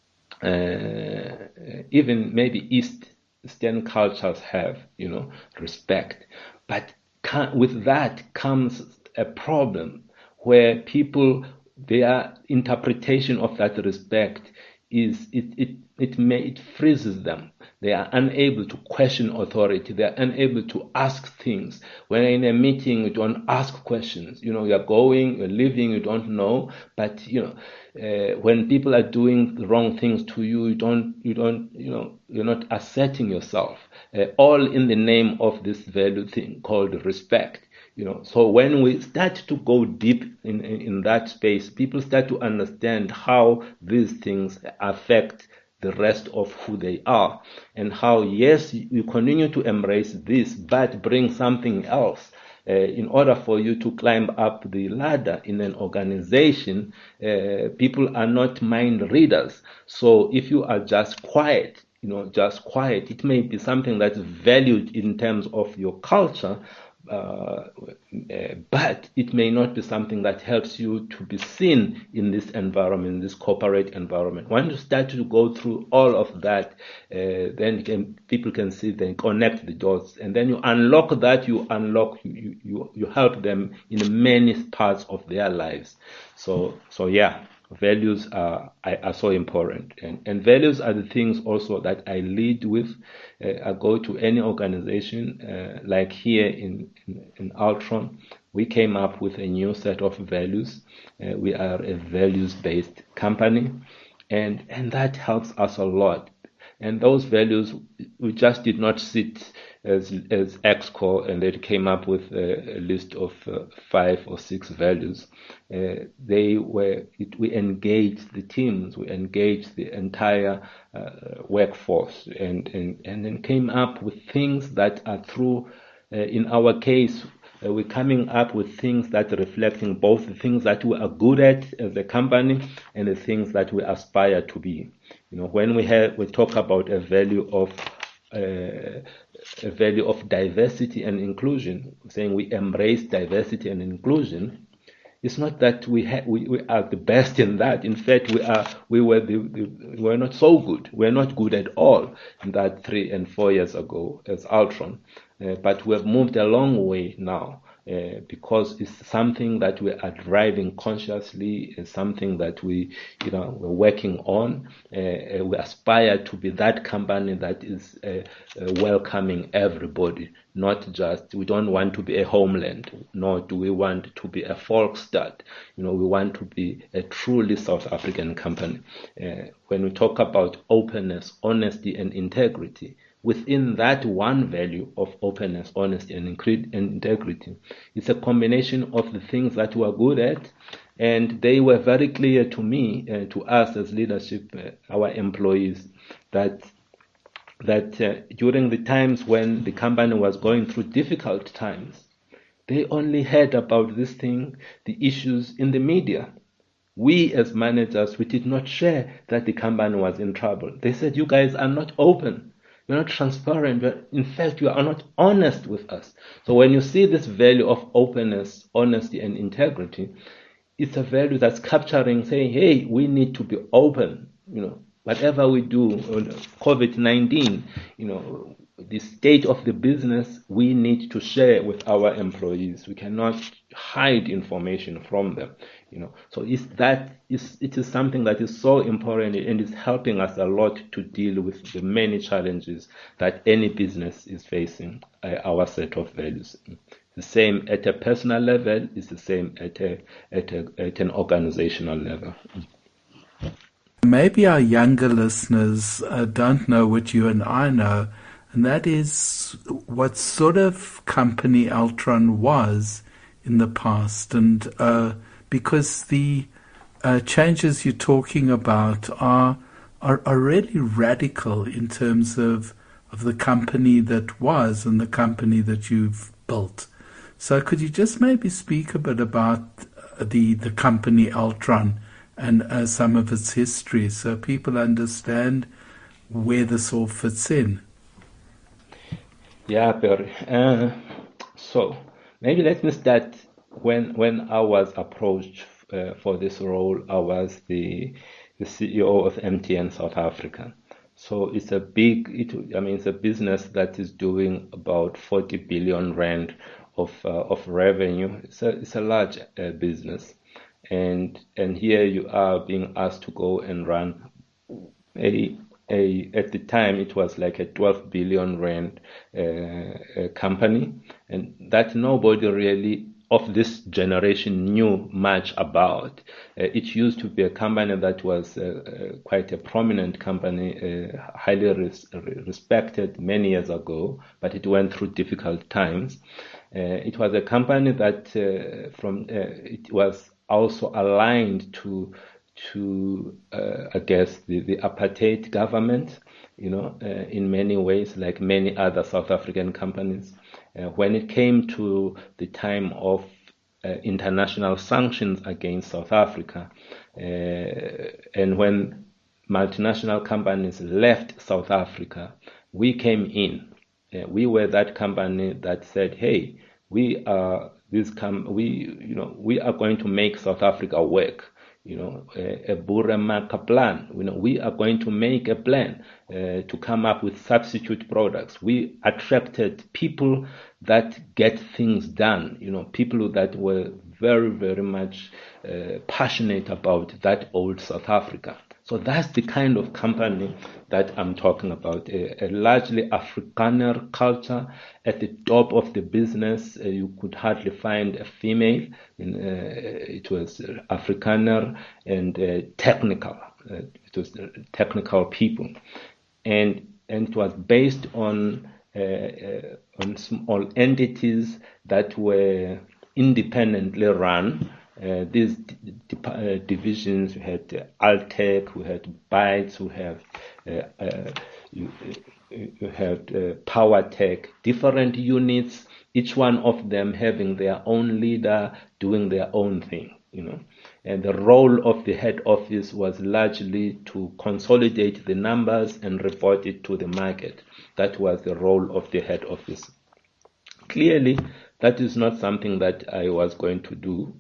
uh, even maybe Eastern cultures have, you know, respect. But with that comes a problem where people, their interpretation of that respect is it it it may it freezes them. They are unable to question authority. They are unable to ask things. When in a meeting, you don't ask questions. You know, you're going, you're leaving, you don't know. But you know, uh, when people are doing the wrong things to you, you don't you don't you know you're not asserting yourself. Uh, all in the name of this value thing called respect. You know, so when we start to go deep in, in, in that space, people start to understand how these things affect the rest of who they are, and how, yes, you continue to embrace this, but bring something else. Uh, in order for you to climb up the ladder in an organization, uh, people are not mind readers. So if you are just quiet, you know, just quiet, it may be something that's valued in terms of your culture, uh, uh, but it may not be something that helps you to be seen in this environment, this corporate environment. When you start to go through all of that, uh, then you can, people can see, then connect the dots, and then you unlock that, you unlock, you, you, you help them in many parts of their lives. So, so yeah. Values are, are so important, and, and values are the things also that I lead with. Uh, I go to any organization, uh, like here in, in, in Altron, we came up with a new set of values. Uh, we are a values-based company, and, and that helps us a lot. And those values, we just did not sit as as Exco and they came up with a, a list of uh, five or six values. Uh, they were, it, we engaged the teams, we engaged the entire uh, workforce, and, and, and then came up with things that are through, uh, in our case, Uh, we're coming up with things that are reflecting both the things that we are good at as a company and the things that we aspire to be. You know, when we have, we talk about a value of uh, a value of diversity and inclusion, saying we embrace diversity and inclusion. It's not that we ha- we, we are the best in that. In fact, we are we were the, the we were not so good. We're not good at all in that three and four years ago as Altron. Uh, but we have moved a long way now, uh, because it's something that we are driving consciously. It's something that we, you know, we're working on. Uh, we aspire to be that company that is uh, uh, welcoming everybody, not just, we don't want to be a homeland, nor do we want to be a Volksstadt. You know, we want to be a truly South African company. Uh, when we talk about openness, honesty, and integrity, within that one value of openness, honesty, and integrity, it's a combination of the things that we are good at, and they were very clear to me, uh, to us as leadership, uh, our employees, that that uh, during the times when the company was going through difficult times, they only heard about this thing, the issues in the media. We as managers, we did not share that the company was in trouble. They said, you guys are not open. You're not transparent. You're, in fact, you are not honest with us. So when you see this value of openness, honesty, and integrity, it's a value that's capturing, saying, hey, we need to be open. You know, whatever we do, COVID nineteen, you know, the state of the business, we need to share with our employees. We cannot hide information from them. You know, so it's that is it is something that is so important, and is helping us a lot to deal with the many challenges that any business is facing. Uh, our set of values, the same at a personal level, is the same at a at a at an organizational level. Maybe our younger listeners uh, don't know what you and I know, and that is what sort of company Altron was in the past, and uh, because the uh, changes you're talking about are, are are really radical in terms of of the company that was and the company that you've built. So could you just maybe speak a bit about the the company Altron and uh, some of its history, so people understand where this all fits in? Yeah, Perry. Uh, so maybe let me start. When when I was approached uh, for this role, I was the the C E O of M T N South Africa. So it's a big, it, I mean, it's a business that is doing about forty billion rand of uh, of revenue. It's a it's a large uh, business, and and here you are being asked to go and run a a at the time it was like a twelve billion rand uh, company, and that nobody really of this generation knew much about. Uh, it used to be a company that was uh, uh, quite a prominent company, uh, highly res- respected many years ago, but it went through difficult times. Uh, it was a company that uh, from uh, it was also aligned to to, uh, I guess, the, the apartheid government, you know, uh, in many ways, like many other South African companies. Uh, when it came to the time of uh, international sanctions against South Africa, uh, and when multinational companies left South Africa, we came in. Uh, we were that company that said, "Hey, we are this com- we you know we are going to make South Africa work." You know, a, a Buremaka plan. You know, we are going to make a plan uh, to come up with substitute products. We attracted people that get things done. You know, people that were very, very much uh, passionate about that old South Africa. So that's the kind of company that I'm talking about, a, a largely Afrikaner culture. At the top of the business, uh, you could hardly find a female. In, uh, it was Afrikaner and uh, technical. Uh, it was technical people. And, and it was based on, uh, uh, on small entities that were independently run. Uh, these d- d- uh, divisions, we had uh, Altec, we had Bytes, we have uh, uh, you, you had uh, PowerTech, different units, each one of them having their own leader, doing their own thing, you know. And the role of the head office was largely to consolidate the numbers and report it to the market. That was the role of the head office. Clearly, that is not something that I was going to do.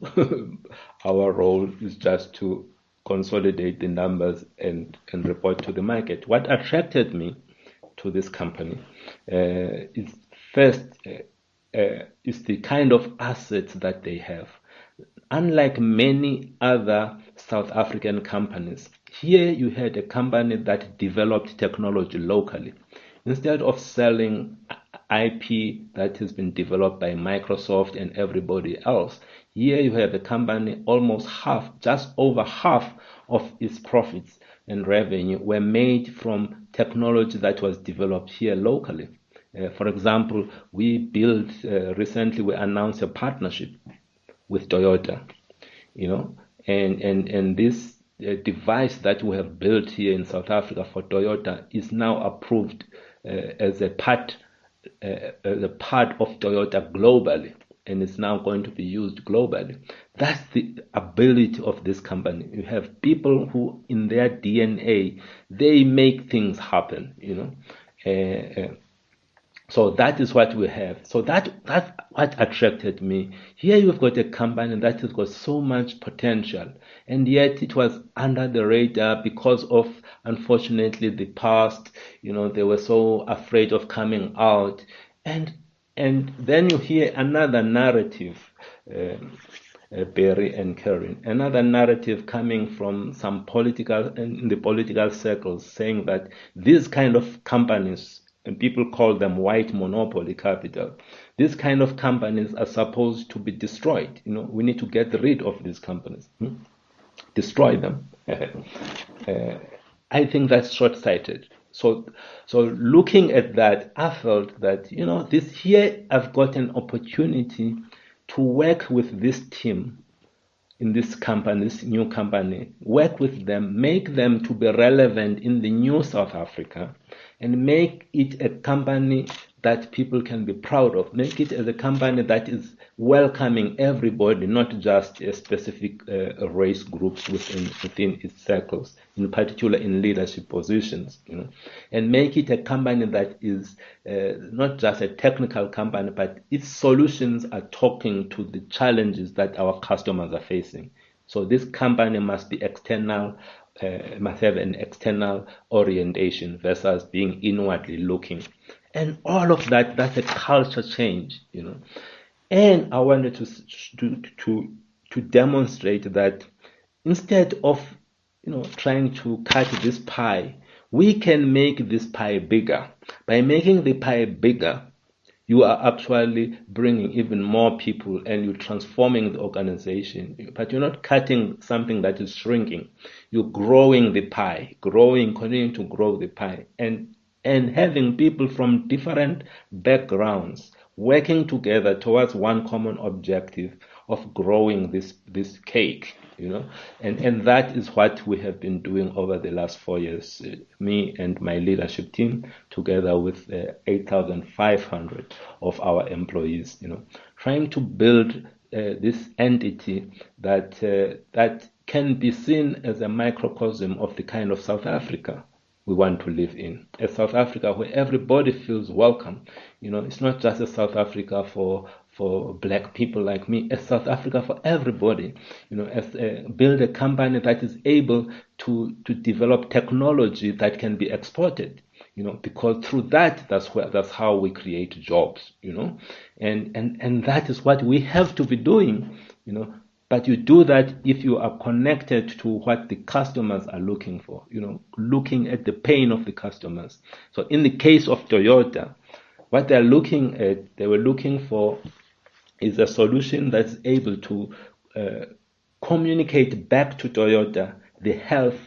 Our role is just to consolidate the numbers and, and report to the market. What attracted me to this company uh, is first uh, uh, is the kind of assets that they have. Unlike many other South African companies, here you had a company that developed technology locally. Instead of selling I P that has been developed by Microsoft and everybody else, here you have a company almost half, just over half of its profits and revenue were made from technology that was developed here locally. Uh, for example, we built, uh, recently we announced a partnership with Toyota, you know, and, and, and this uh, device that we have built here in South Africa for Toyota is now approved uh, as a part uh, as a part of Toyota globally, and it's now going to be used globally. That's the ability of this company. You have people who, in their D N A, they make things happen, you know. Uh, uh, So that is what we have. So that that's what attracted me. Here you've got a company that has got so much potential, and yet it was under the radar because of, unfortunately, the past. You know, they were so afraid of coming out, and and then you hear another narrative. Um, Uh, Barry and Karen, another narrative coming from some political in the political circles saying that these kind of companies, and people call them white monopoly capital, these kind of companies are supposed to be destroyed. You know, we need to get rid of these companies, hmm? destroy them. uh, I think that's short-sighted. So, so looking at that, I felt that, you know, this here I've got an opportunity to work with this team in this company, this new company, work with them, make them to be relevant in the new South Africa, and make it a company that people can be proud of. Make it as a company that is welcoming everybody, not just a specific uh, race groups within within its circles, in particular in leadership positions, you know, and make it a company that is uh, not just a technical company, but its solutions are talking to the challenges that our customers are facing. So this company must be external, uh, must have an external orientation versus being inwardly looking. And all of that, that's a culture change, you know. And I wanted to to to to demonstrate that instead of, you know, trying to cut this pie, we can make this pie bigger. By making the pie bigger, you are actually bringing even more people and you're transforming the organization. But you're not cutting something that is shrinking. You're growing the pie, growing, continuing to grow the pie. And and having people from different backgrounds working together towards one common objective of growing this this cake, you know, and and that is what we have been doing over the last four years. Uh, me and my leadership team, together with uh, eight thousand five hundred of our employees, you know, trying to build uh, this entity that uh, that can be seen as a microcosm of the kind of South Africa we want to live in. A South Africa where everybody feels welcome. You know, it's not just a South Africa for for black people like me, a South Africa for everybody. You know, as a, build a company that is able to to develop technology that can be exported. You know, because through that, that's where that's how we create jobs. You know, and and and that is what we have to be doing. You know. But you do that if you are connected to what the customers are looking for, you know, looking at the pain of the customers. So in the case of Toyota, what they're looking at, they were looking for is a solution that's able to uh, communicate back to Toyota the health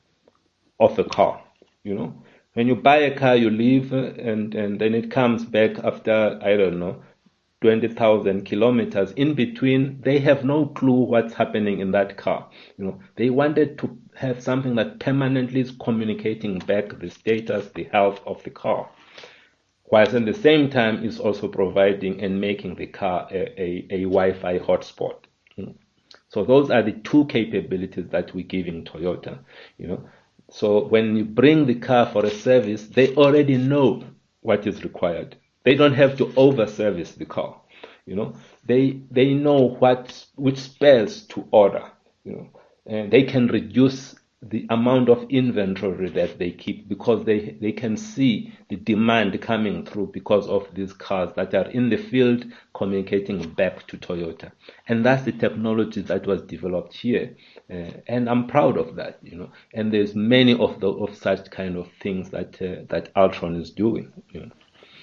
of a car, you know. When you buy a car, you leave and, and then it comes back after, I don't know, twenty thousand kilometers. In between, they have no clue what's happening in that car. You know, they wanted to have something that permanently is communicating back the status, the health of the car, whilst at the same time is also providing and making the car a, a, a Wi-Fi hotspot. You know? So those are the two capabilities that we're giving Toyota. You know, so when you bring the car for a service, they already know what is required. They don't have to over-service the car, you know. They they know what which spares to order, you know, and they can reduce the amount of inventory that they keep because they, they can see the demand coming through because of these cars that are in the field communicating back to Toyota. And that's the technology that was developed here. Uh, and I'm proud of that, you know. And there's many of the of such kind of things that uh, that Altron is doing, you know.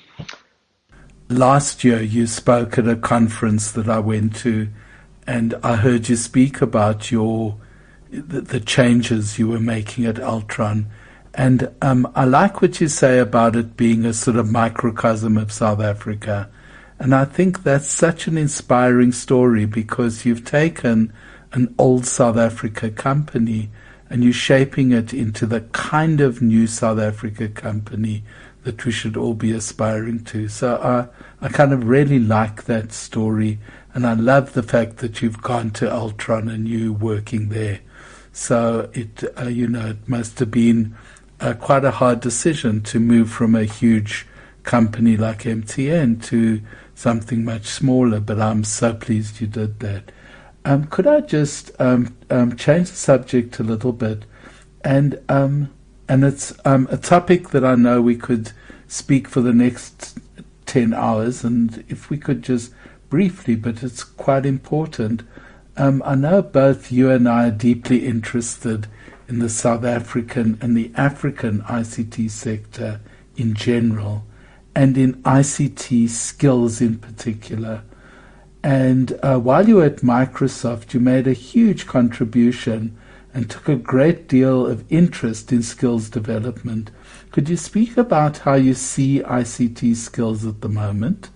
Last year you spoke at a conference that I went to, and I heard you speak about your the, the changes you were making at Altron. And um, I like what you say about it being a sort of microcosm of South Africa. And I think that's such an inspiring story because you've taken an old South Africa company and you're shaping it into the kind of new South Africa company that we should all be aspiring to. So I, I kind of really like that story, and I love the fact that you've gone to Altron and you're working there. So it, uh, you know, it must have been uh, quite a hard decision to move from a huge company like M T N to something much smaller, but I'm so pleased you did that. Um, could I just um, um, change the subject a little bit? And um, and it's um, a topic that I know we could speak for the next ten hours, and if we could just briefly, but it's quite important. Um, I know both you and I are deeply interested in the South African and the African I C T sector in general, and in I C T skills in particular. And uh, while you were at Microsoft, you made a huge contribution and took a great deal of interest in skills development. Could you speak about how you see I C T skills at the moment?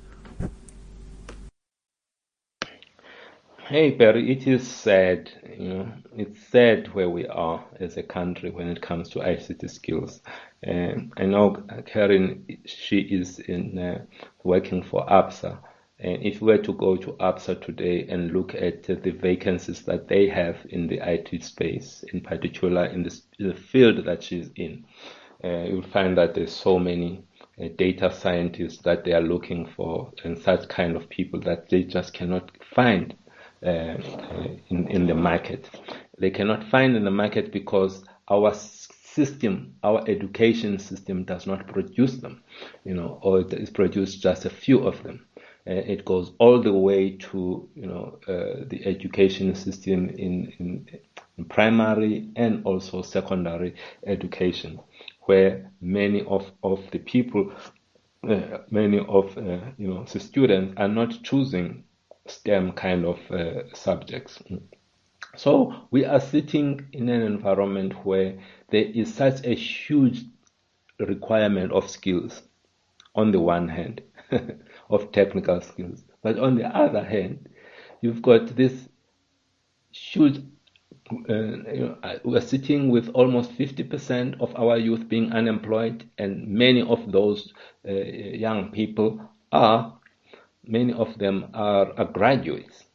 Hey, Perry, it is sad, you know, it's sad where we are as a country when it comes to I C T skills. Uh, I know Karen, she is in uh, working for ABSA. And if we were to go to ABSA today and look at uh, the vacancies that they have in the I T space, in particular in the, the field that she's in, uh, you'll find that there's so many uh, data scientists that they are looking for and such kind of people that they just cannot find uh, uh, in, in the market. They cannot find in the market because our system, our education system does not produce them, you know, or it is produced just a few of them. Uh, it goes all the way to, you know, uh, the education system in, in, in primary and also secondary education, where many of, of the people, uh, many of, uh, you know, the students are not choosing STEM kind of uh, subjects. So we are sitting in an environment where there is such a huge requirement of skills on the one hand, of technical skills. But on the other hand, you've got this huge, uh, you know, we're sitting with almost fifty percent of our youth being unemployed, and many of those uh, young people are, many of them are, are graduates.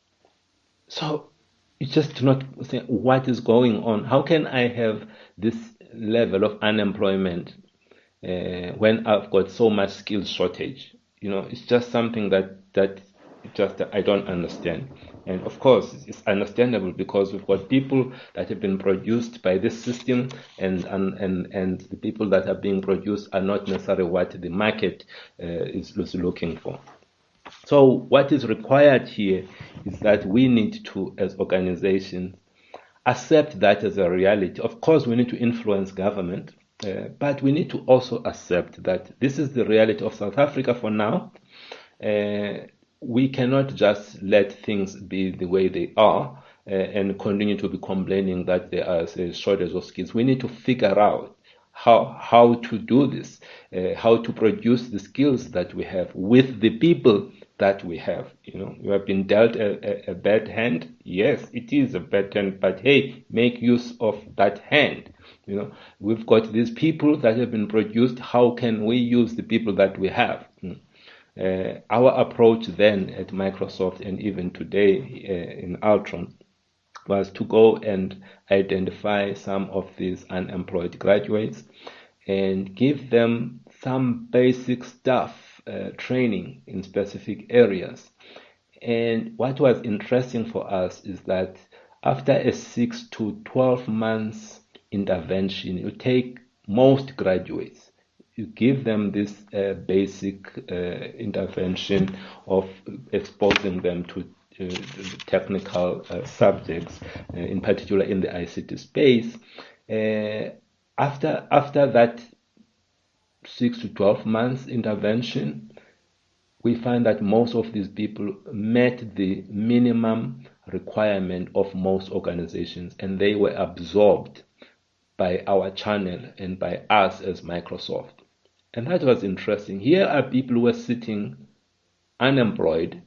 So you just do not say, what is going on? How can I have this level of unemployment uh, when I've got so much skill shortage? You know, it's just something that that just I don't understand. And of course, it's understandable because we've got people that have been produced by this system, and and and, and the people that are being produced are not necessarily what the market uh, is, is looking for. So what is required here is that we need to, as organizations, accept that as a reality. Of course, we need to influence government, uh, but we need to also accept that this is the reality of South Africa for now. Uh, we cannot just let things be the way they are uh, and continue to be complaining that there are a shortage of skills. We need to figure out how how to do this, uh, how to produce the skills that we have with the people that we have. You know, you have been dealt a, a, a bad hand. Yes, it is a bad hand, but hey, make use of that hand. You know, we've got these people that have been produced. How can we use the people that we have? Uh, our approach then at Microsoft, and even today uh, in Altron, was to go and identify some of these unemployed graduates and give them some basic stuff, uh, training in specific areas. And what was interesting for us is that after a six to twelve months intervention, you take most graduates, you give them this uh, basic uh, intervention of exposing them to uh, technical uh, subjects, uh, in particular in the I C T space. Uh, after after that six to twelve months intervention, we find that most of these people met the minimum requirement of most organizations, and they were absorbed by our channel and by us as Microsoft. And that was interesting. Here are people who were sitting unemployed,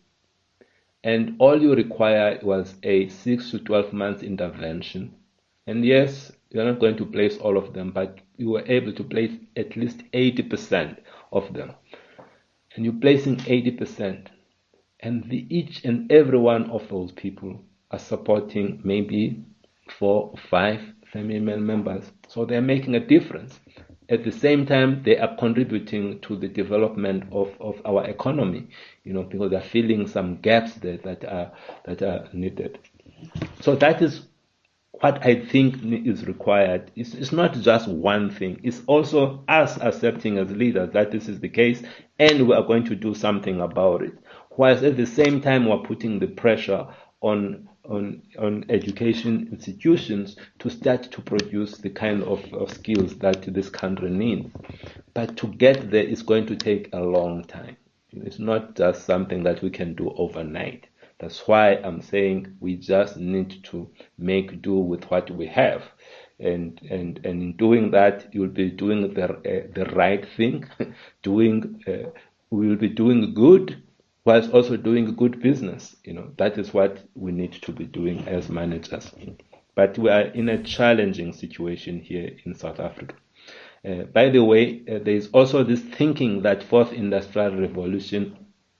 and all you require was a six to twelve months intervention. And yes, you're not going to place all of them, but you were able to place at least eighty percent of them. And you're placing eighty percent. And the, each and every one of those people are supporting maybe four or five family members. So they're making a difference. At the same time, they are contributing to the development of, of our economy, you know, because they're filling some gaps there that are that are needed. So that is what I think is required. It's, it's not just one thing. It's also us accepting as leaders that this is the case, and we are going to do something about it. Whilst at the same time, we're putting the pressure on on on education institutions to start to produce the kind of, of skills that this country needs. But to get there is going to take a long time. It's not just something that we can do overnight. That's why I'm saying we just need to make do with what we have. And and, and in doing that, you'll be doing the, uh, the right thing, doing uh, we will be doing good, whilst also doing good business. You know, that is what we need to be doing as managers. But we are in a challenging situation here in South Africa. Uh, by the way, uh, there is also this thinking that fourth industrial revolution,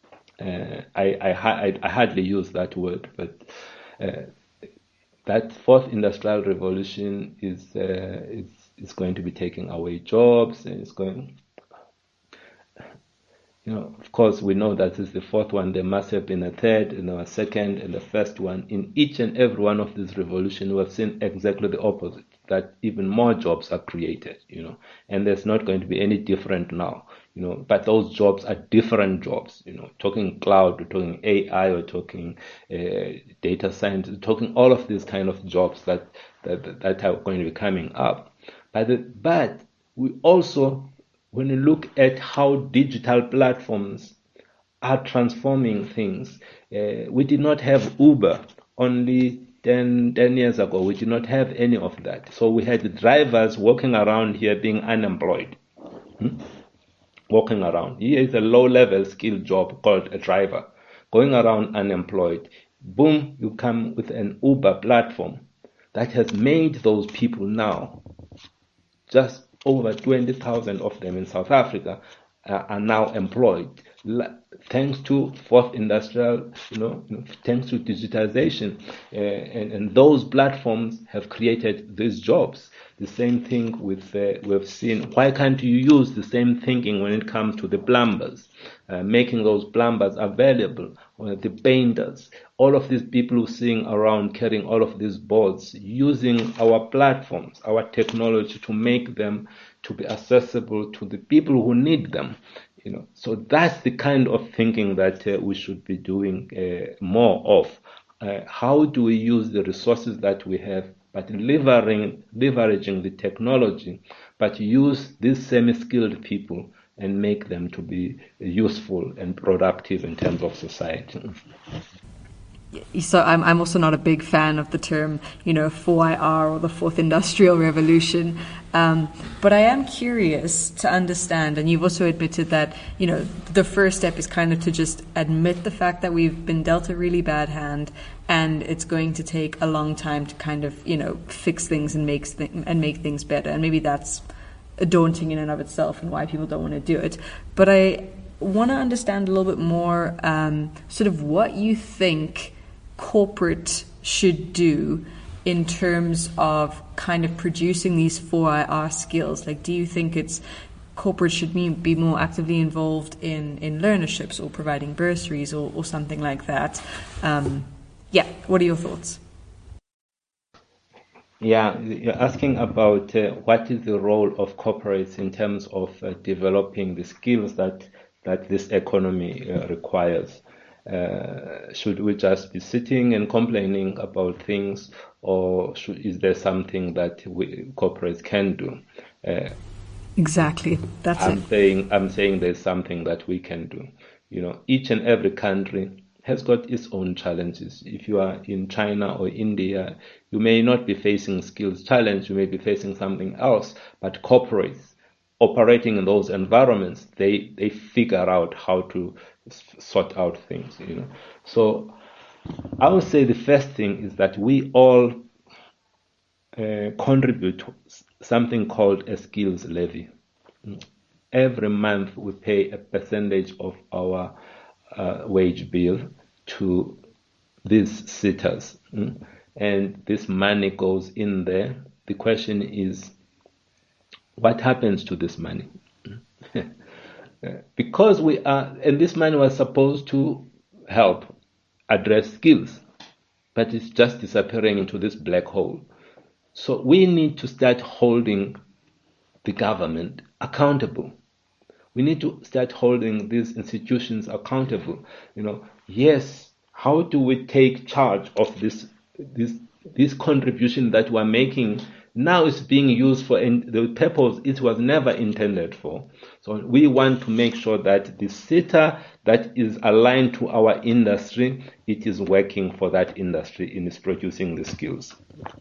uh, I, I, I, I hardly use that word, but uh, that fourth industrial revolution is, uh, is, is going to be taking away jobs, and it's going... You know, of course, we know that is the fourth one. There must have been a third, and a second, and a first one. In each and every one of these revolutions, we have seen exactly the opposite, that even more jobs are created, you know, and there's not going to be any different now, you know, but those jobs are different jobs, you know, talking cloud, we're talking A I, we're talking uh, data science, we're talking all of these kind of jobs that, that, that are going to be coming up. But, the, but we also, when you look at how digital platforms are transforming things, uh, we did not have Uber only ten, ten years ago. We did not have any of that. So we had drivers walking around here being unemployed. Hmm? Walking around. Here is a low-level skill job called a driver, going around unemployed. boom, you come with an Uber platform that has made those people now, just over twenty thousand of them in South Africa, uh, are now employed. Thanks to fourth industrial, you know, thanks to digitization, uh, and, and those platforms have created these jobs. The same thing with, uh, we've seen, why can't you use the same thinking when it comes to the plumbers, uh, making those plumbers available, or the painters, all of these people who sing around carrying all of these boards, using our platforms, our technology to make them to be accessible to the people who need them. You know, so that's the kind of thinking that uh, we should be doing uh, more of. Uh, how do we use the resources that we have, but leveraging, leveraging the technology, but use these semi-skilled people and make them to be useful and productive in terms of society. So I'm I'm also not a big fan of the term, you know, four I R or the fourth industrial revolution. Um, but I am curious to understand, and you've also admitted that, you know, the first step is kind of to just admit the fact that we've been dealt a really bad hand, and it's going to take a long time to kind of, you know, fix things and make th- and make things better. And maybe that's daunting in and of itself, and why people don't want to do it. But I want to understand a little bit more, um, sort of what you think corporate should do in terms of kind of producing these four I R skills. Like, do you think it's corporate should be more actively involved in, in learnerships or providing bursaries or, or something like that? Um, yeah, what are your thoughts? Yeah, you're asking about uh, what is the role of corporates in terms of uh, developing the skills that, that this economy uh, requires. Uh, should we just be sitting and complaining about things, or should, is there something that we, corporates can do? Uh, exactly. That's I'm it. saying I'm saying there's something that we can do. You know, each and every country has got its own challenges. If you are in China or India, you may not be facing skills challenge. You may be facing something else. But corporates operating in those environments, they they figure out how to sort out things, you know. So I would say the first thing is that we all uh, contribute to something called a skills levy. Every month we pay a percentage of our uh, wage bill to these sitters, and this money goes in there. The question is, what happens to this money? Because we are, and this money was supposed to help address skills, but it's just disappearing into this black hole. So we need to start holding the government accountable. We need to start holding these institutions accountable. You know, yes, how do we take charge of this this this contribution that we're making? Now it's being used for the purpose it was never intended for. So we want to make sure that the sitter that is aligned to our industry, it is working for that industry and is producing the skills.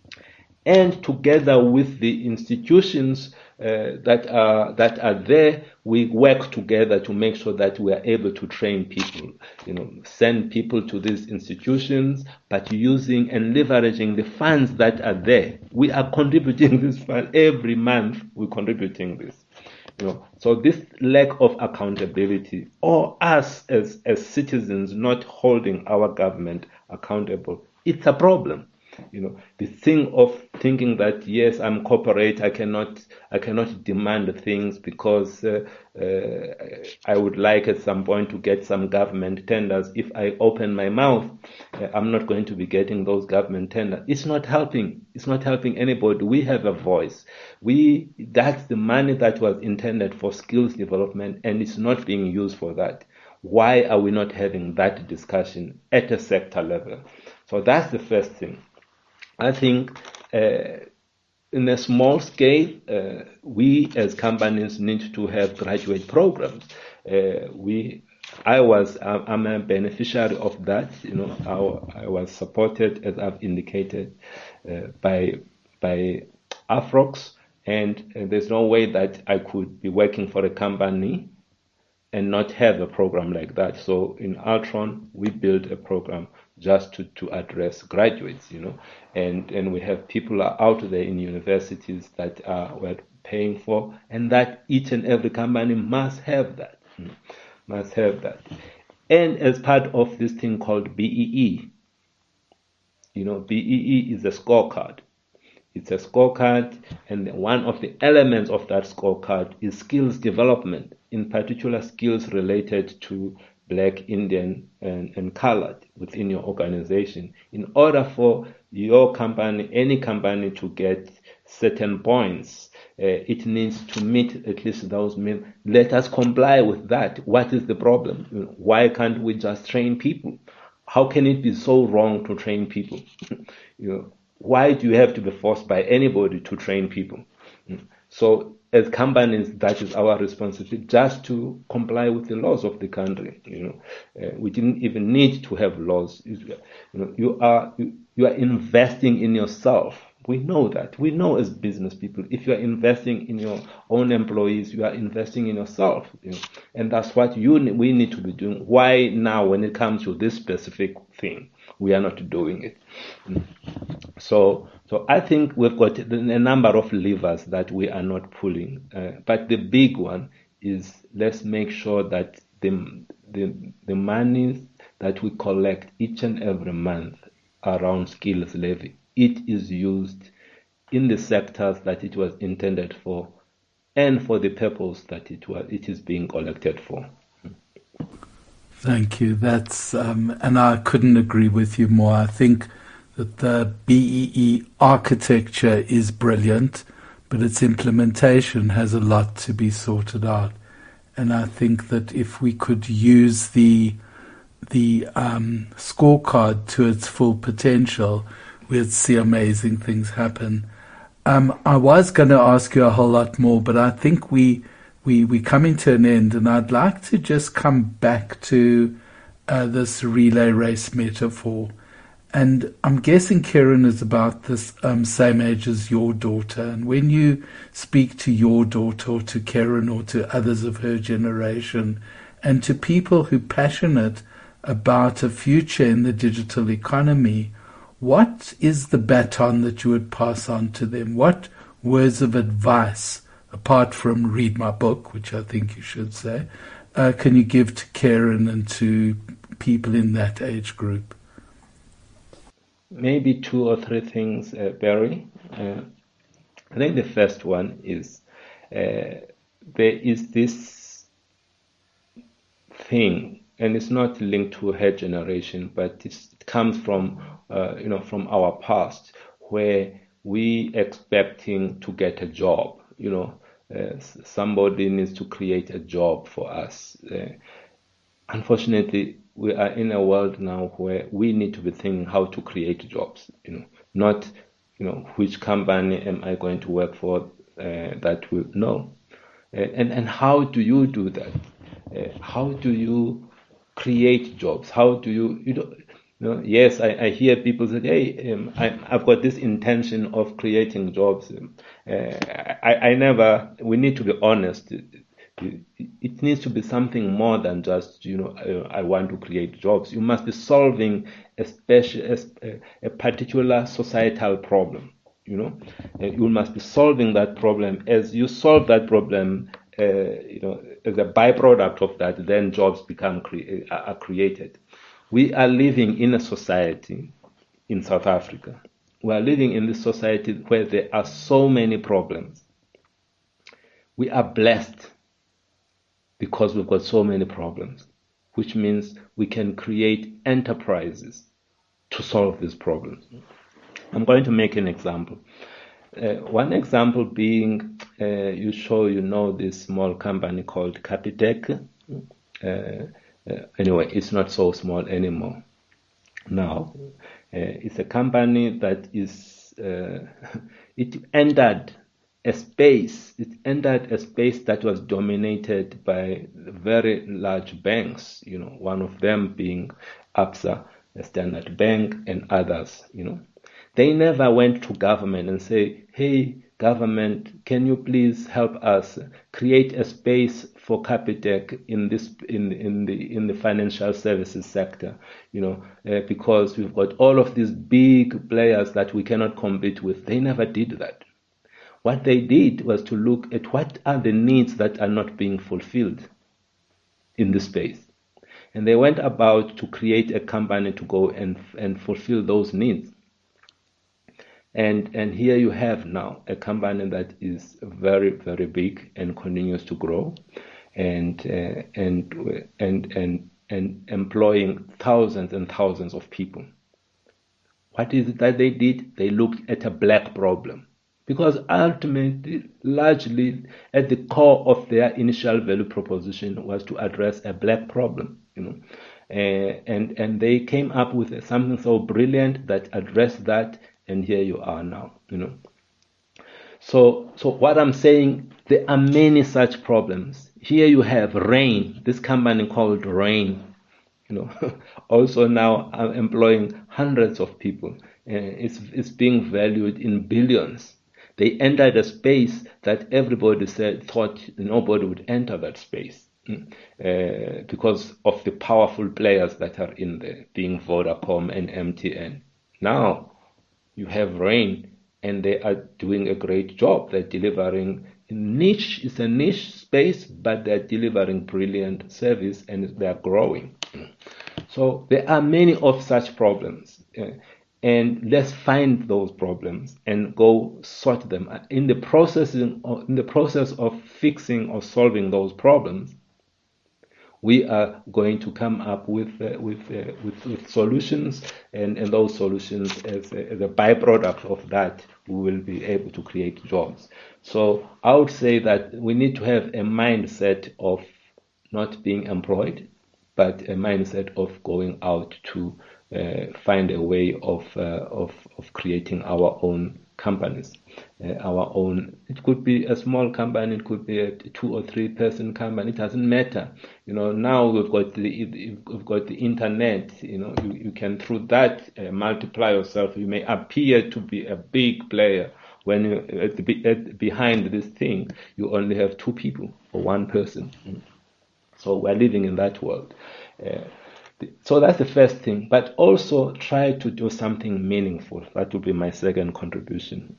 And together with the institutions uh, that are that are there, we work together to make sure that we are able to train people, you know, send people to these institutions, but using and leveraging the funds that are there. We are contributing this fund every month. We're contributing this, you know. So this lack of accountability, or us as as citizens not holding our government accountable, it's a problem. You know, the thing of thinking that yes, I'm corporate, I cannot, I cannot demand things because uh, uh, I would like at some point to get some government tenders. If I open my mouth, uh, I'm not going to be getting those government tenders. It's not helping. It's not helping anybody. We have a voice. We that's the money that was intended for skills development, and it's not being used for that. Why are we not having that discussion at a sector level? So that's the first thing. I think uh, in a small scale, uh, we as companies need to have graduate programs. Uh, we, I was, I'm a beneficiary of that. You know, I, I was supported, as I've indicated, uh, by by Afrox, and uh, there's no way that I could be working for a company and not have a program like that. So in Altron, we built a program just to, to address graduates, you know, and, and we have people out there in universities that are we're paying for, and that each and every company must have that, you know, must have that. And as part of this thing called B E E, you know, B E E is a scorecard. It's a scorecard, and one of the elements of that scorecard is skills development, in particular skills related to Black, Indian, and, and colored within your organization. In order for your company, any company, to get certain points, uh, it needs to meet at least those means. Let us comply with that. What is the problem? Why can't we just train people? How can it be so wrong to train people? you know, Why do you have to be forced by anybody to train people? So as companies, that is our responsibility, just to comply with the laws of the country. You know, uh, we didn't even need to have laws. You know, you are you, you are investing in yourself. We know that. We know as business people, if you are investing in your own employees, you are investing in yourself. You know, and that's what you we need to be doing. Why now, when it comes to this specific thing, we are not doing it? So, so I think we've got a number of levers that we are not pulling. Uh, but the big one is, let's make sure that the, the, the money that we collect each and every month around skills levy, it is used in the sectors that it was intended for and for the purpose that it was, it is being collected for. Thank you. That's, um, and I couldn't agree with you more. I think that the B E E architecture is brilliant, but its implementation has a lot to be sorted out. And I think that if we could use the the um, scorecard to its full potential, we'd see amazing things happen. Um, I was going to ask you a whole lot more, but I think we we we coming to an end, and I'd like to just come back to uh, this relay race metaphor. And I'm guessing Karen is about this um, same age as your daughter. And when you speak to your daughter, or to Karen, or to others of her generation, and to people who are passionate about a future in the digital economy, what is the baton that you would pass on to them? What words of advice, apart from read my book, which I think you should say, uh, can you give to Karen and to people in that age group? Maybe two or three things, uh, Barry. Uh, I think the first one is uh, there is this thing, and it's not linked to her generation, but it's, it comes from uh, you know from our past, where we expecting to get a job. You know, uh, somebody needs to create a job for us. Uh, unfortunately, we are in a world now where we need to be thinking how to create jobs, you know, not, you know, which company am I going to work for, uh, that will, no. Uh, and, and how do you do that? Uh, how do you create jobs? How do you, you know, you know yes, I, I hear people say, hey, um, I, I've got this intention of creating jobs. Um, uh, I, I never, we need to be honest. It needs to be something more than just, you know, I, I want to create jobs. You must be solving a special, a, a particular societal problem. You know, you must be solving that problem. As you solve that problem, uh, you know, as a byproduct of that, then jobs become cre- are created. We are living in a society in South Africa. We are living in this society where there are so many problems. We are blessed because we've got so many problems, which means we can create enterprises to solve these problems. I'm going to make an example. Uh, one example being, uh, you show you know this small company called Capitec. Uh, uh, anyway, it's not so small anymore. Now, uh, it's a company that is, uh, it entered a space, it entered a space that was dominated by very large banks, you know, one of them being Absa, Standard Bank, and others, you know. They never went to government and say, hey, government, can you please help us create a space for Capitec in this in in the in the financial services sector? You know, uh, because we've got all of these big players that we cannot compete with. They never did that. What they did was to look at what are the needs that are not being fulfilled in this space. And they went about to create a company to go and and fulfill those needs. And and here you have now a company that is very, very big and continues to grow, and uh, and and and and employing thousands and thousands of people. What is it that they did? They looked at a black problem, because ultimately, largely at the core of their initial value proposition was to address a black problem. You know, uh, and and they came up with something so brilliant that addressed that. And here you are now, you know. So, so what I'm saying, there are many such problems. Here you have Rain, this company called Rain, you know, also now I'm employing hundreds of people. Uh, it's it's being valued in billions. They entered a space that everybody said thought nobody would enter that space uh, because of the powerful players that are in there, being Vodacom and M T N. Now you have Rain, and they are doing a great job. They're delivering niche. It's a niche space, but they're delivering brilliant service, and they're growing. So there are many of such problems, uh, and let's find those problems and go sort them. In the processing, in the process of fixing or solving those problems, we are going to come up with uh, with, uh, with with solutions, and, and those solutions, as a, as a byproduct of that, we will be able to create jobs. So I would say that we need to have a mindset of not being employed, but a mindset of going out to uh, find a way of uh, of of creating our own companies, uh, our own. It could be a small company, it could be a two or three person company. It doesn't matter. You know, now we've got the we've got the internet. You know, you, you can through that uh, multiply yourself. You may appear to be a big player when you at the, at, behind this thing you only have two people or one person. So we're living in that world. Uh, So that's the first thing, but also try to do something meaningful. That would be my second contribution.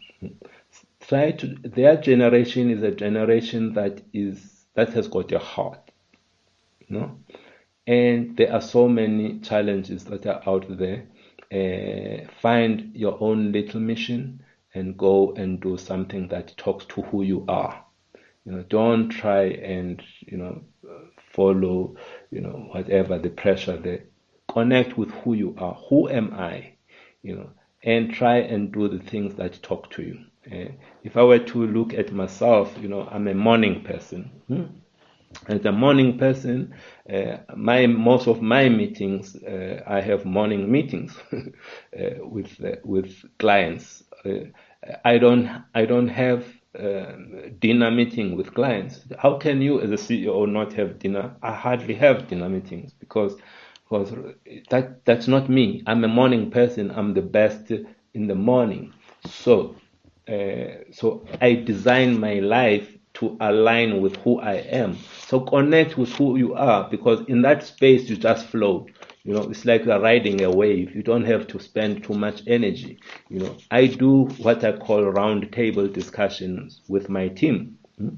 Try to, their generation is a generation that is, that has got a heart, you know, and there are so many challenges that are out there. Uh, find your own little mission and go and do something that talks to who you are. You know, don't try and, you know, follow, you know, whatever the pressure there. Connect with who you are. Who am I? You know, and try and do the things that talk to you. Uh, if I were to look at myself, you know, I'm a morning person. Hmm? As a morning person, uh, my most of my meetings, uh, I have morning meetings uh, with uh, with clients. Uh, I don't I don't have Uh, dinner meeting with clients. How can you as a C E O not have dinner? I hardly have dinner meetings because because that that's not me. I'm a morning person. I'm the best in the morning. So uh, so I design my life to align with who I am. So connect with who you are, because in that space you just flow. You know, it's like you're riding a wave. You don't have to spend too much energy. You know, I do what I call round table discussions with my team.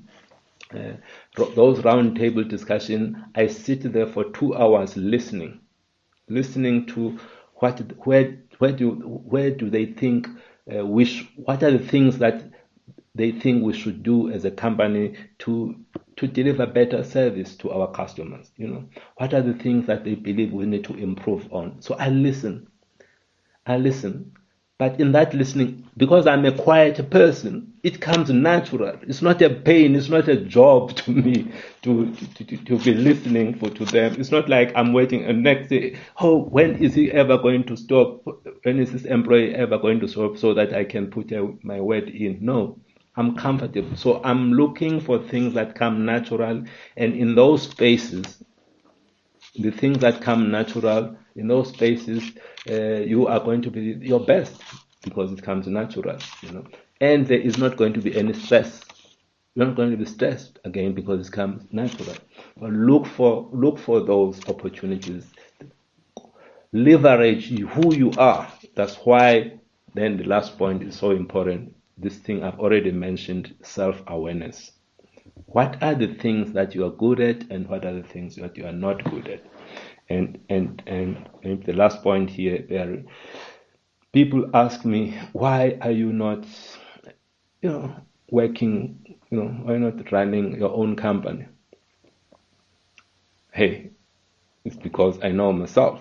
Uh, those round table discussions, I sit there for two hours listening, listening to what, where, where do, where do they think uh, we sh- what are the things that they think we should do as a company to to deliver better service to our customers. You know, what are the things that they believe we need to improve on? So I listen, I listen, but in that listening, because I'm a quiet person, it comes natural. It's not a pain. It's not a job to me to to, to, to be listening for to them. It's not like I'm waiting and next day, oh, when is he ever going to stop? When is this employee ever going to stop so that I can put a, my word in? No. I'm comfortable. So I'm looking for things that come natural. And in those spaces, the things that come natural, in those spaces, uh, you are going to be your best because it comes natural, you know. and there is not going to be any stress. You're not going to be stressed again because it comes natural. But look for look for those opportunities. Leverage who you are. That's why then the last point is so important. This thing I've already mentioned, self-awareness. What are the things that you are good at and what are the things that you are not good at? And and and, and the last point here, Barry, people ask me, why are you not, you know, working, you know, why not running your own company? Hey, it's because I know myself.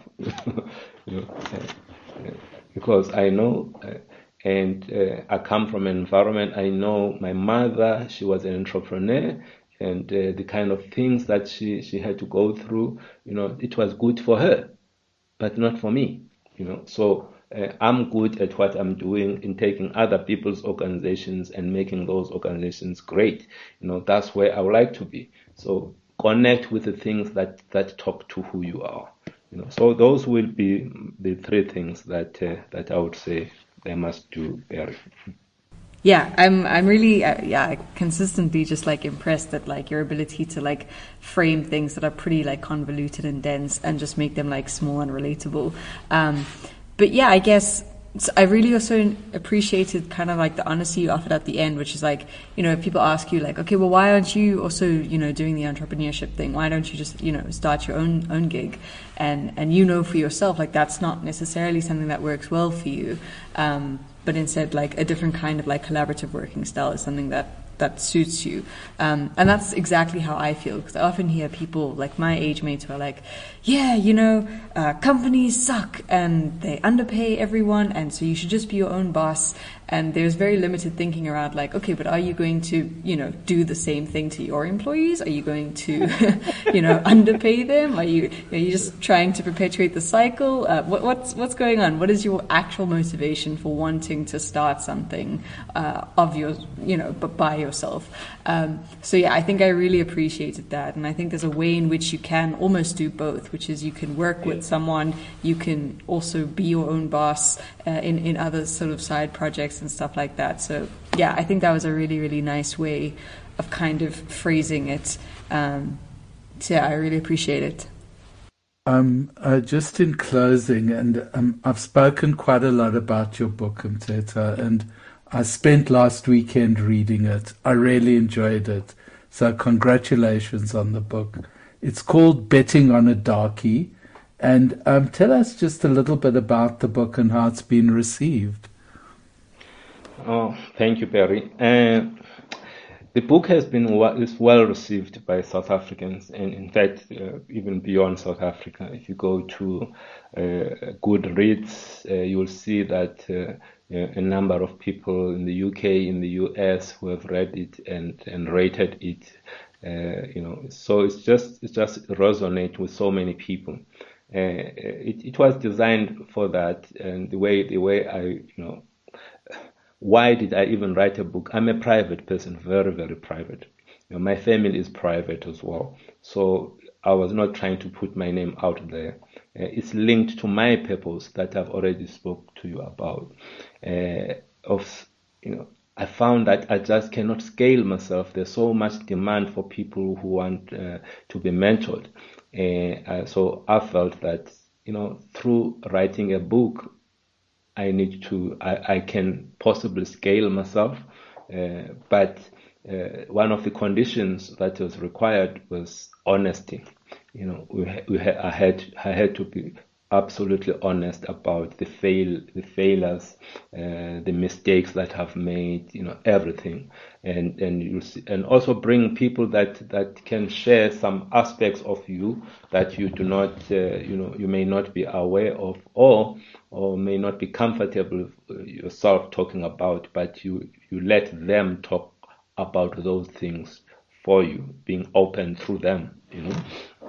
You know, uh, because I know, uh, and uh, I come from an environment. I know my mother; she was an entrepreneur, and uh, the kind of things that she she had to go through. You know, it was good for her, but not for me. You know, so uh, I'm good at what I'm doing in taking other people's organizations and making those organizations great. You know, that's where I would like to be. So connect with the things that that talk to who you are. You know, so those will be the three things that uh, that I would say they must do, Barry. Yeah, I'm I'm really uh, yeah consistently just like impressed at like your ability to like frame things that are pretty like convoluted and dense and just make them like small and relatable. Um, but yeah, I guess so I really also appreciated kind of like the honesty you offered at the end, which is like, you know, if people ask you like, okay, well, why aren't you also, you know, doing the entrepreneurship thing? Why don't you just, you know, start your own own gig? And and you know for yourself, like that's not necessarily something that works well for you. Um, but instead like a different kind of like collaborative working style is something that that suits you. Um, and that's exactly how I feel, because I often hear people like my age mates who are like, yeah, you know, uh, companies suck and they underpay everyone, and so you should just be your own boss. And there's very limited thinking around like, okay, but are you going to, you know, do the same thing to your employees? Are you going to, you know, underpay them? Are you, are you just trying to perpetuate the cycle? Uh, what, what's what's going on? What is your actual motivation for wanting to start something uh, of your, you know, but by yourself? Um, so yeah, I think I really appreciated that, and I think there's a way in which you can almost do both, which is you can work with someone, you can also be your own boss uh, in in other sort of side projects and stuff like that. So yeah, I think that was a really, really nice way of kind of phrasing it. Um, so yeah, I really appreciate it. Um, uh, just in closing, and um, I've spoken quite a lot about your book, Mthetha, and I spent last weekend reading it. I really enjoyed it. So congratulations on the book. It's called Betting on a Darkie. And um, tell us just a little bit about the book and how it's been received. Oh, thank you, Barry. Uh, the book has been well, is well received by South Africans, and in fact, uh, even beyond South Africa. If you go to uh, Goodreads, uh, you will see that uh, a number of people in the U K, in the U S, who have read it and, and rated it. Uh, you know, so it's just it just resonates with so many people. Uh, it, it was designed for that, and the way the way I you know. Why did I even write a book? I'm a private person, very, very private. You know, my family is private as well. So I was not trying to put my name out there. Uh, it's linked to my purpose that I've already spoke to you about. Uh, of, you know, I found that I just cannot scale myself. There's so much demand for people who want uh, to be mentored. Uh, uh, so I felt that, you know, through writing a book, I need to, I, I can possibly scale myself, uh, but uh, one of the conditions that was required was honesty. You know, we, ha- we ha- I had, I had to be absolutely honest about the fail, the failures, uh, the mistakes that I've made, you know, everything, and and you see, and also bring people that that can share some aspects of you that you do not, uh, you know, you may not be aware of, or or may not be comfortable yourself talking about, but you you let them talk about those things for you, being open through them, you know,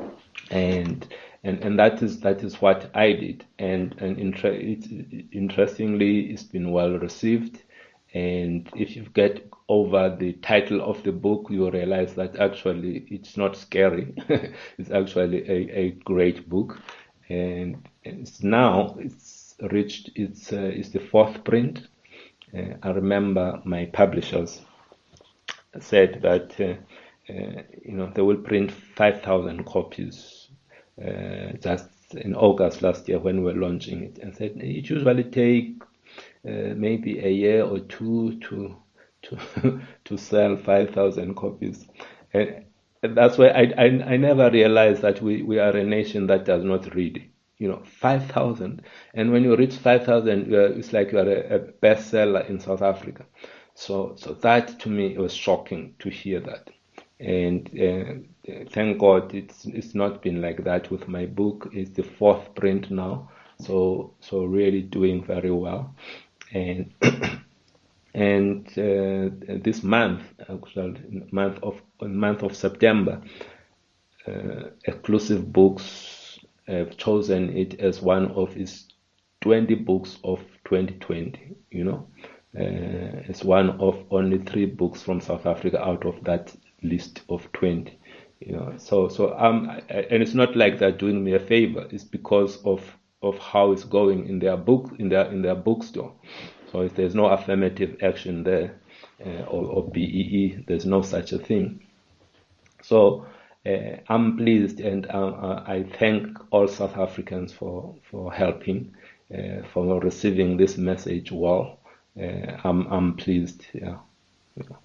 and. And and that is that is what I did, and and inter- it, interestingly, it's been well received. And if you get over the title of the book, you realize that actually it's not scary. It's actually a, a great book, and it's now it's reached its uh, it's the fourth print. uh, I remember my publishers said that uh, uh, you know they will print five thousand copies uh, just in August last year when we were launching it, and said it usually take uh, maybe a year or two to to to sell five thousand copies. And that's why I, I I never realized that we, we are a nation that does not read. You know, five thousand, and when you reach five thousand, it's like you are a, a bestseller in South Africa. So so that to me it was shocking to hear that, and uh, thank God it's it's not been like that with my book. It's the fourth print now, so so really doing very well, and. And uh, this month, actually, month of month of September, uh, Exclusive Books have chosen it as one of its twenty books of twenty twenty. You know, uh, it's one of only three books from South Africa out of that list of twenty. You know, so so um, and it's not like they're doing me a favor. It's because of of how it's going in their book in their in their bookstore. So if there's no affirmative action there, uh, or, or B E E, there's no such a thing. So uh, I'm pleased, and uh, I thank all South Africans for for helping, uh, for receiving this message well. Uh, I'm I'm pleased. Yeah. yeah.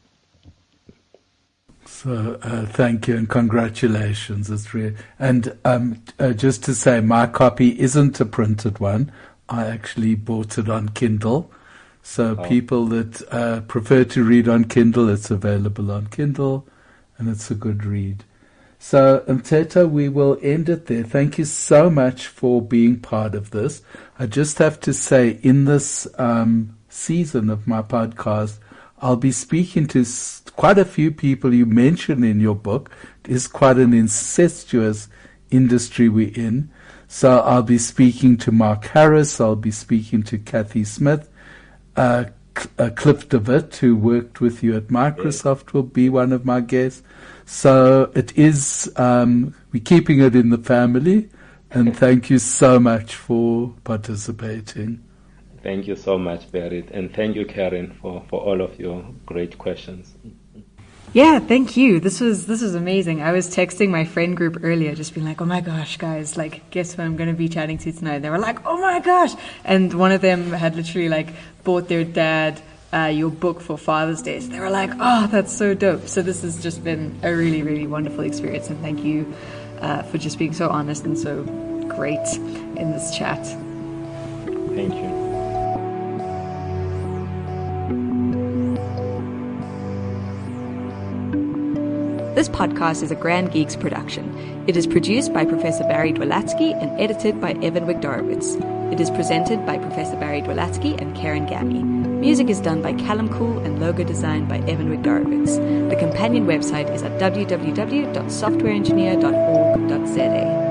So uh, thank you and congratulations. It's real. And um, uh, just to say, my copy isn't a printed one. I actually bought it on Kindle. So oh. people that uh, prefer to read on Kindle, it's available on Kindle, and it's a good read. So, Mteto, we will end it there. Thank you so much for being part of this. I just have to say, in this um, season of my podcast, I'll be speaking to quite a few people you mention in your book. It is quite an incestuous industry we're in. So I'll be speaking to Mark Harris. I'll be speaking to Kathy Smith. Uh, uh, Cliff DeWitt, who worked with you at Microsoft, will be one of my guests. So it is, um, we're keeping it in the family. And thank you so much for participating. Thank you so much, Berit. And thank you, Karen, for, for all of your great questions. Yeah, thank you. This was this was amazing. I was texting my friend group earlier, just being like, "Oh my gosh, guys! Like, guess who I'm going to be chatting to tonight?" They were like, "Oh my gosh!" And one of them had literally like bought their dad uh, your book for Father's Day. So they were like, "Oh, that's so dope!" So this has just been a really, really wonderful experience, and thank you uh, for just being so honest and so great in this chat. Thank you. This podcast is a Grand Geeks production. It is produced by Professor Barry Dwalatsky and edited by Evan Wigdarowitz. It is presented by Professor Barry Dwalatsky and Karen Gammy. Music is done by Callum Cool and logo designed by Evan Wigdarowitz. The companion website is at w w w dot software engineer dot org dot z a.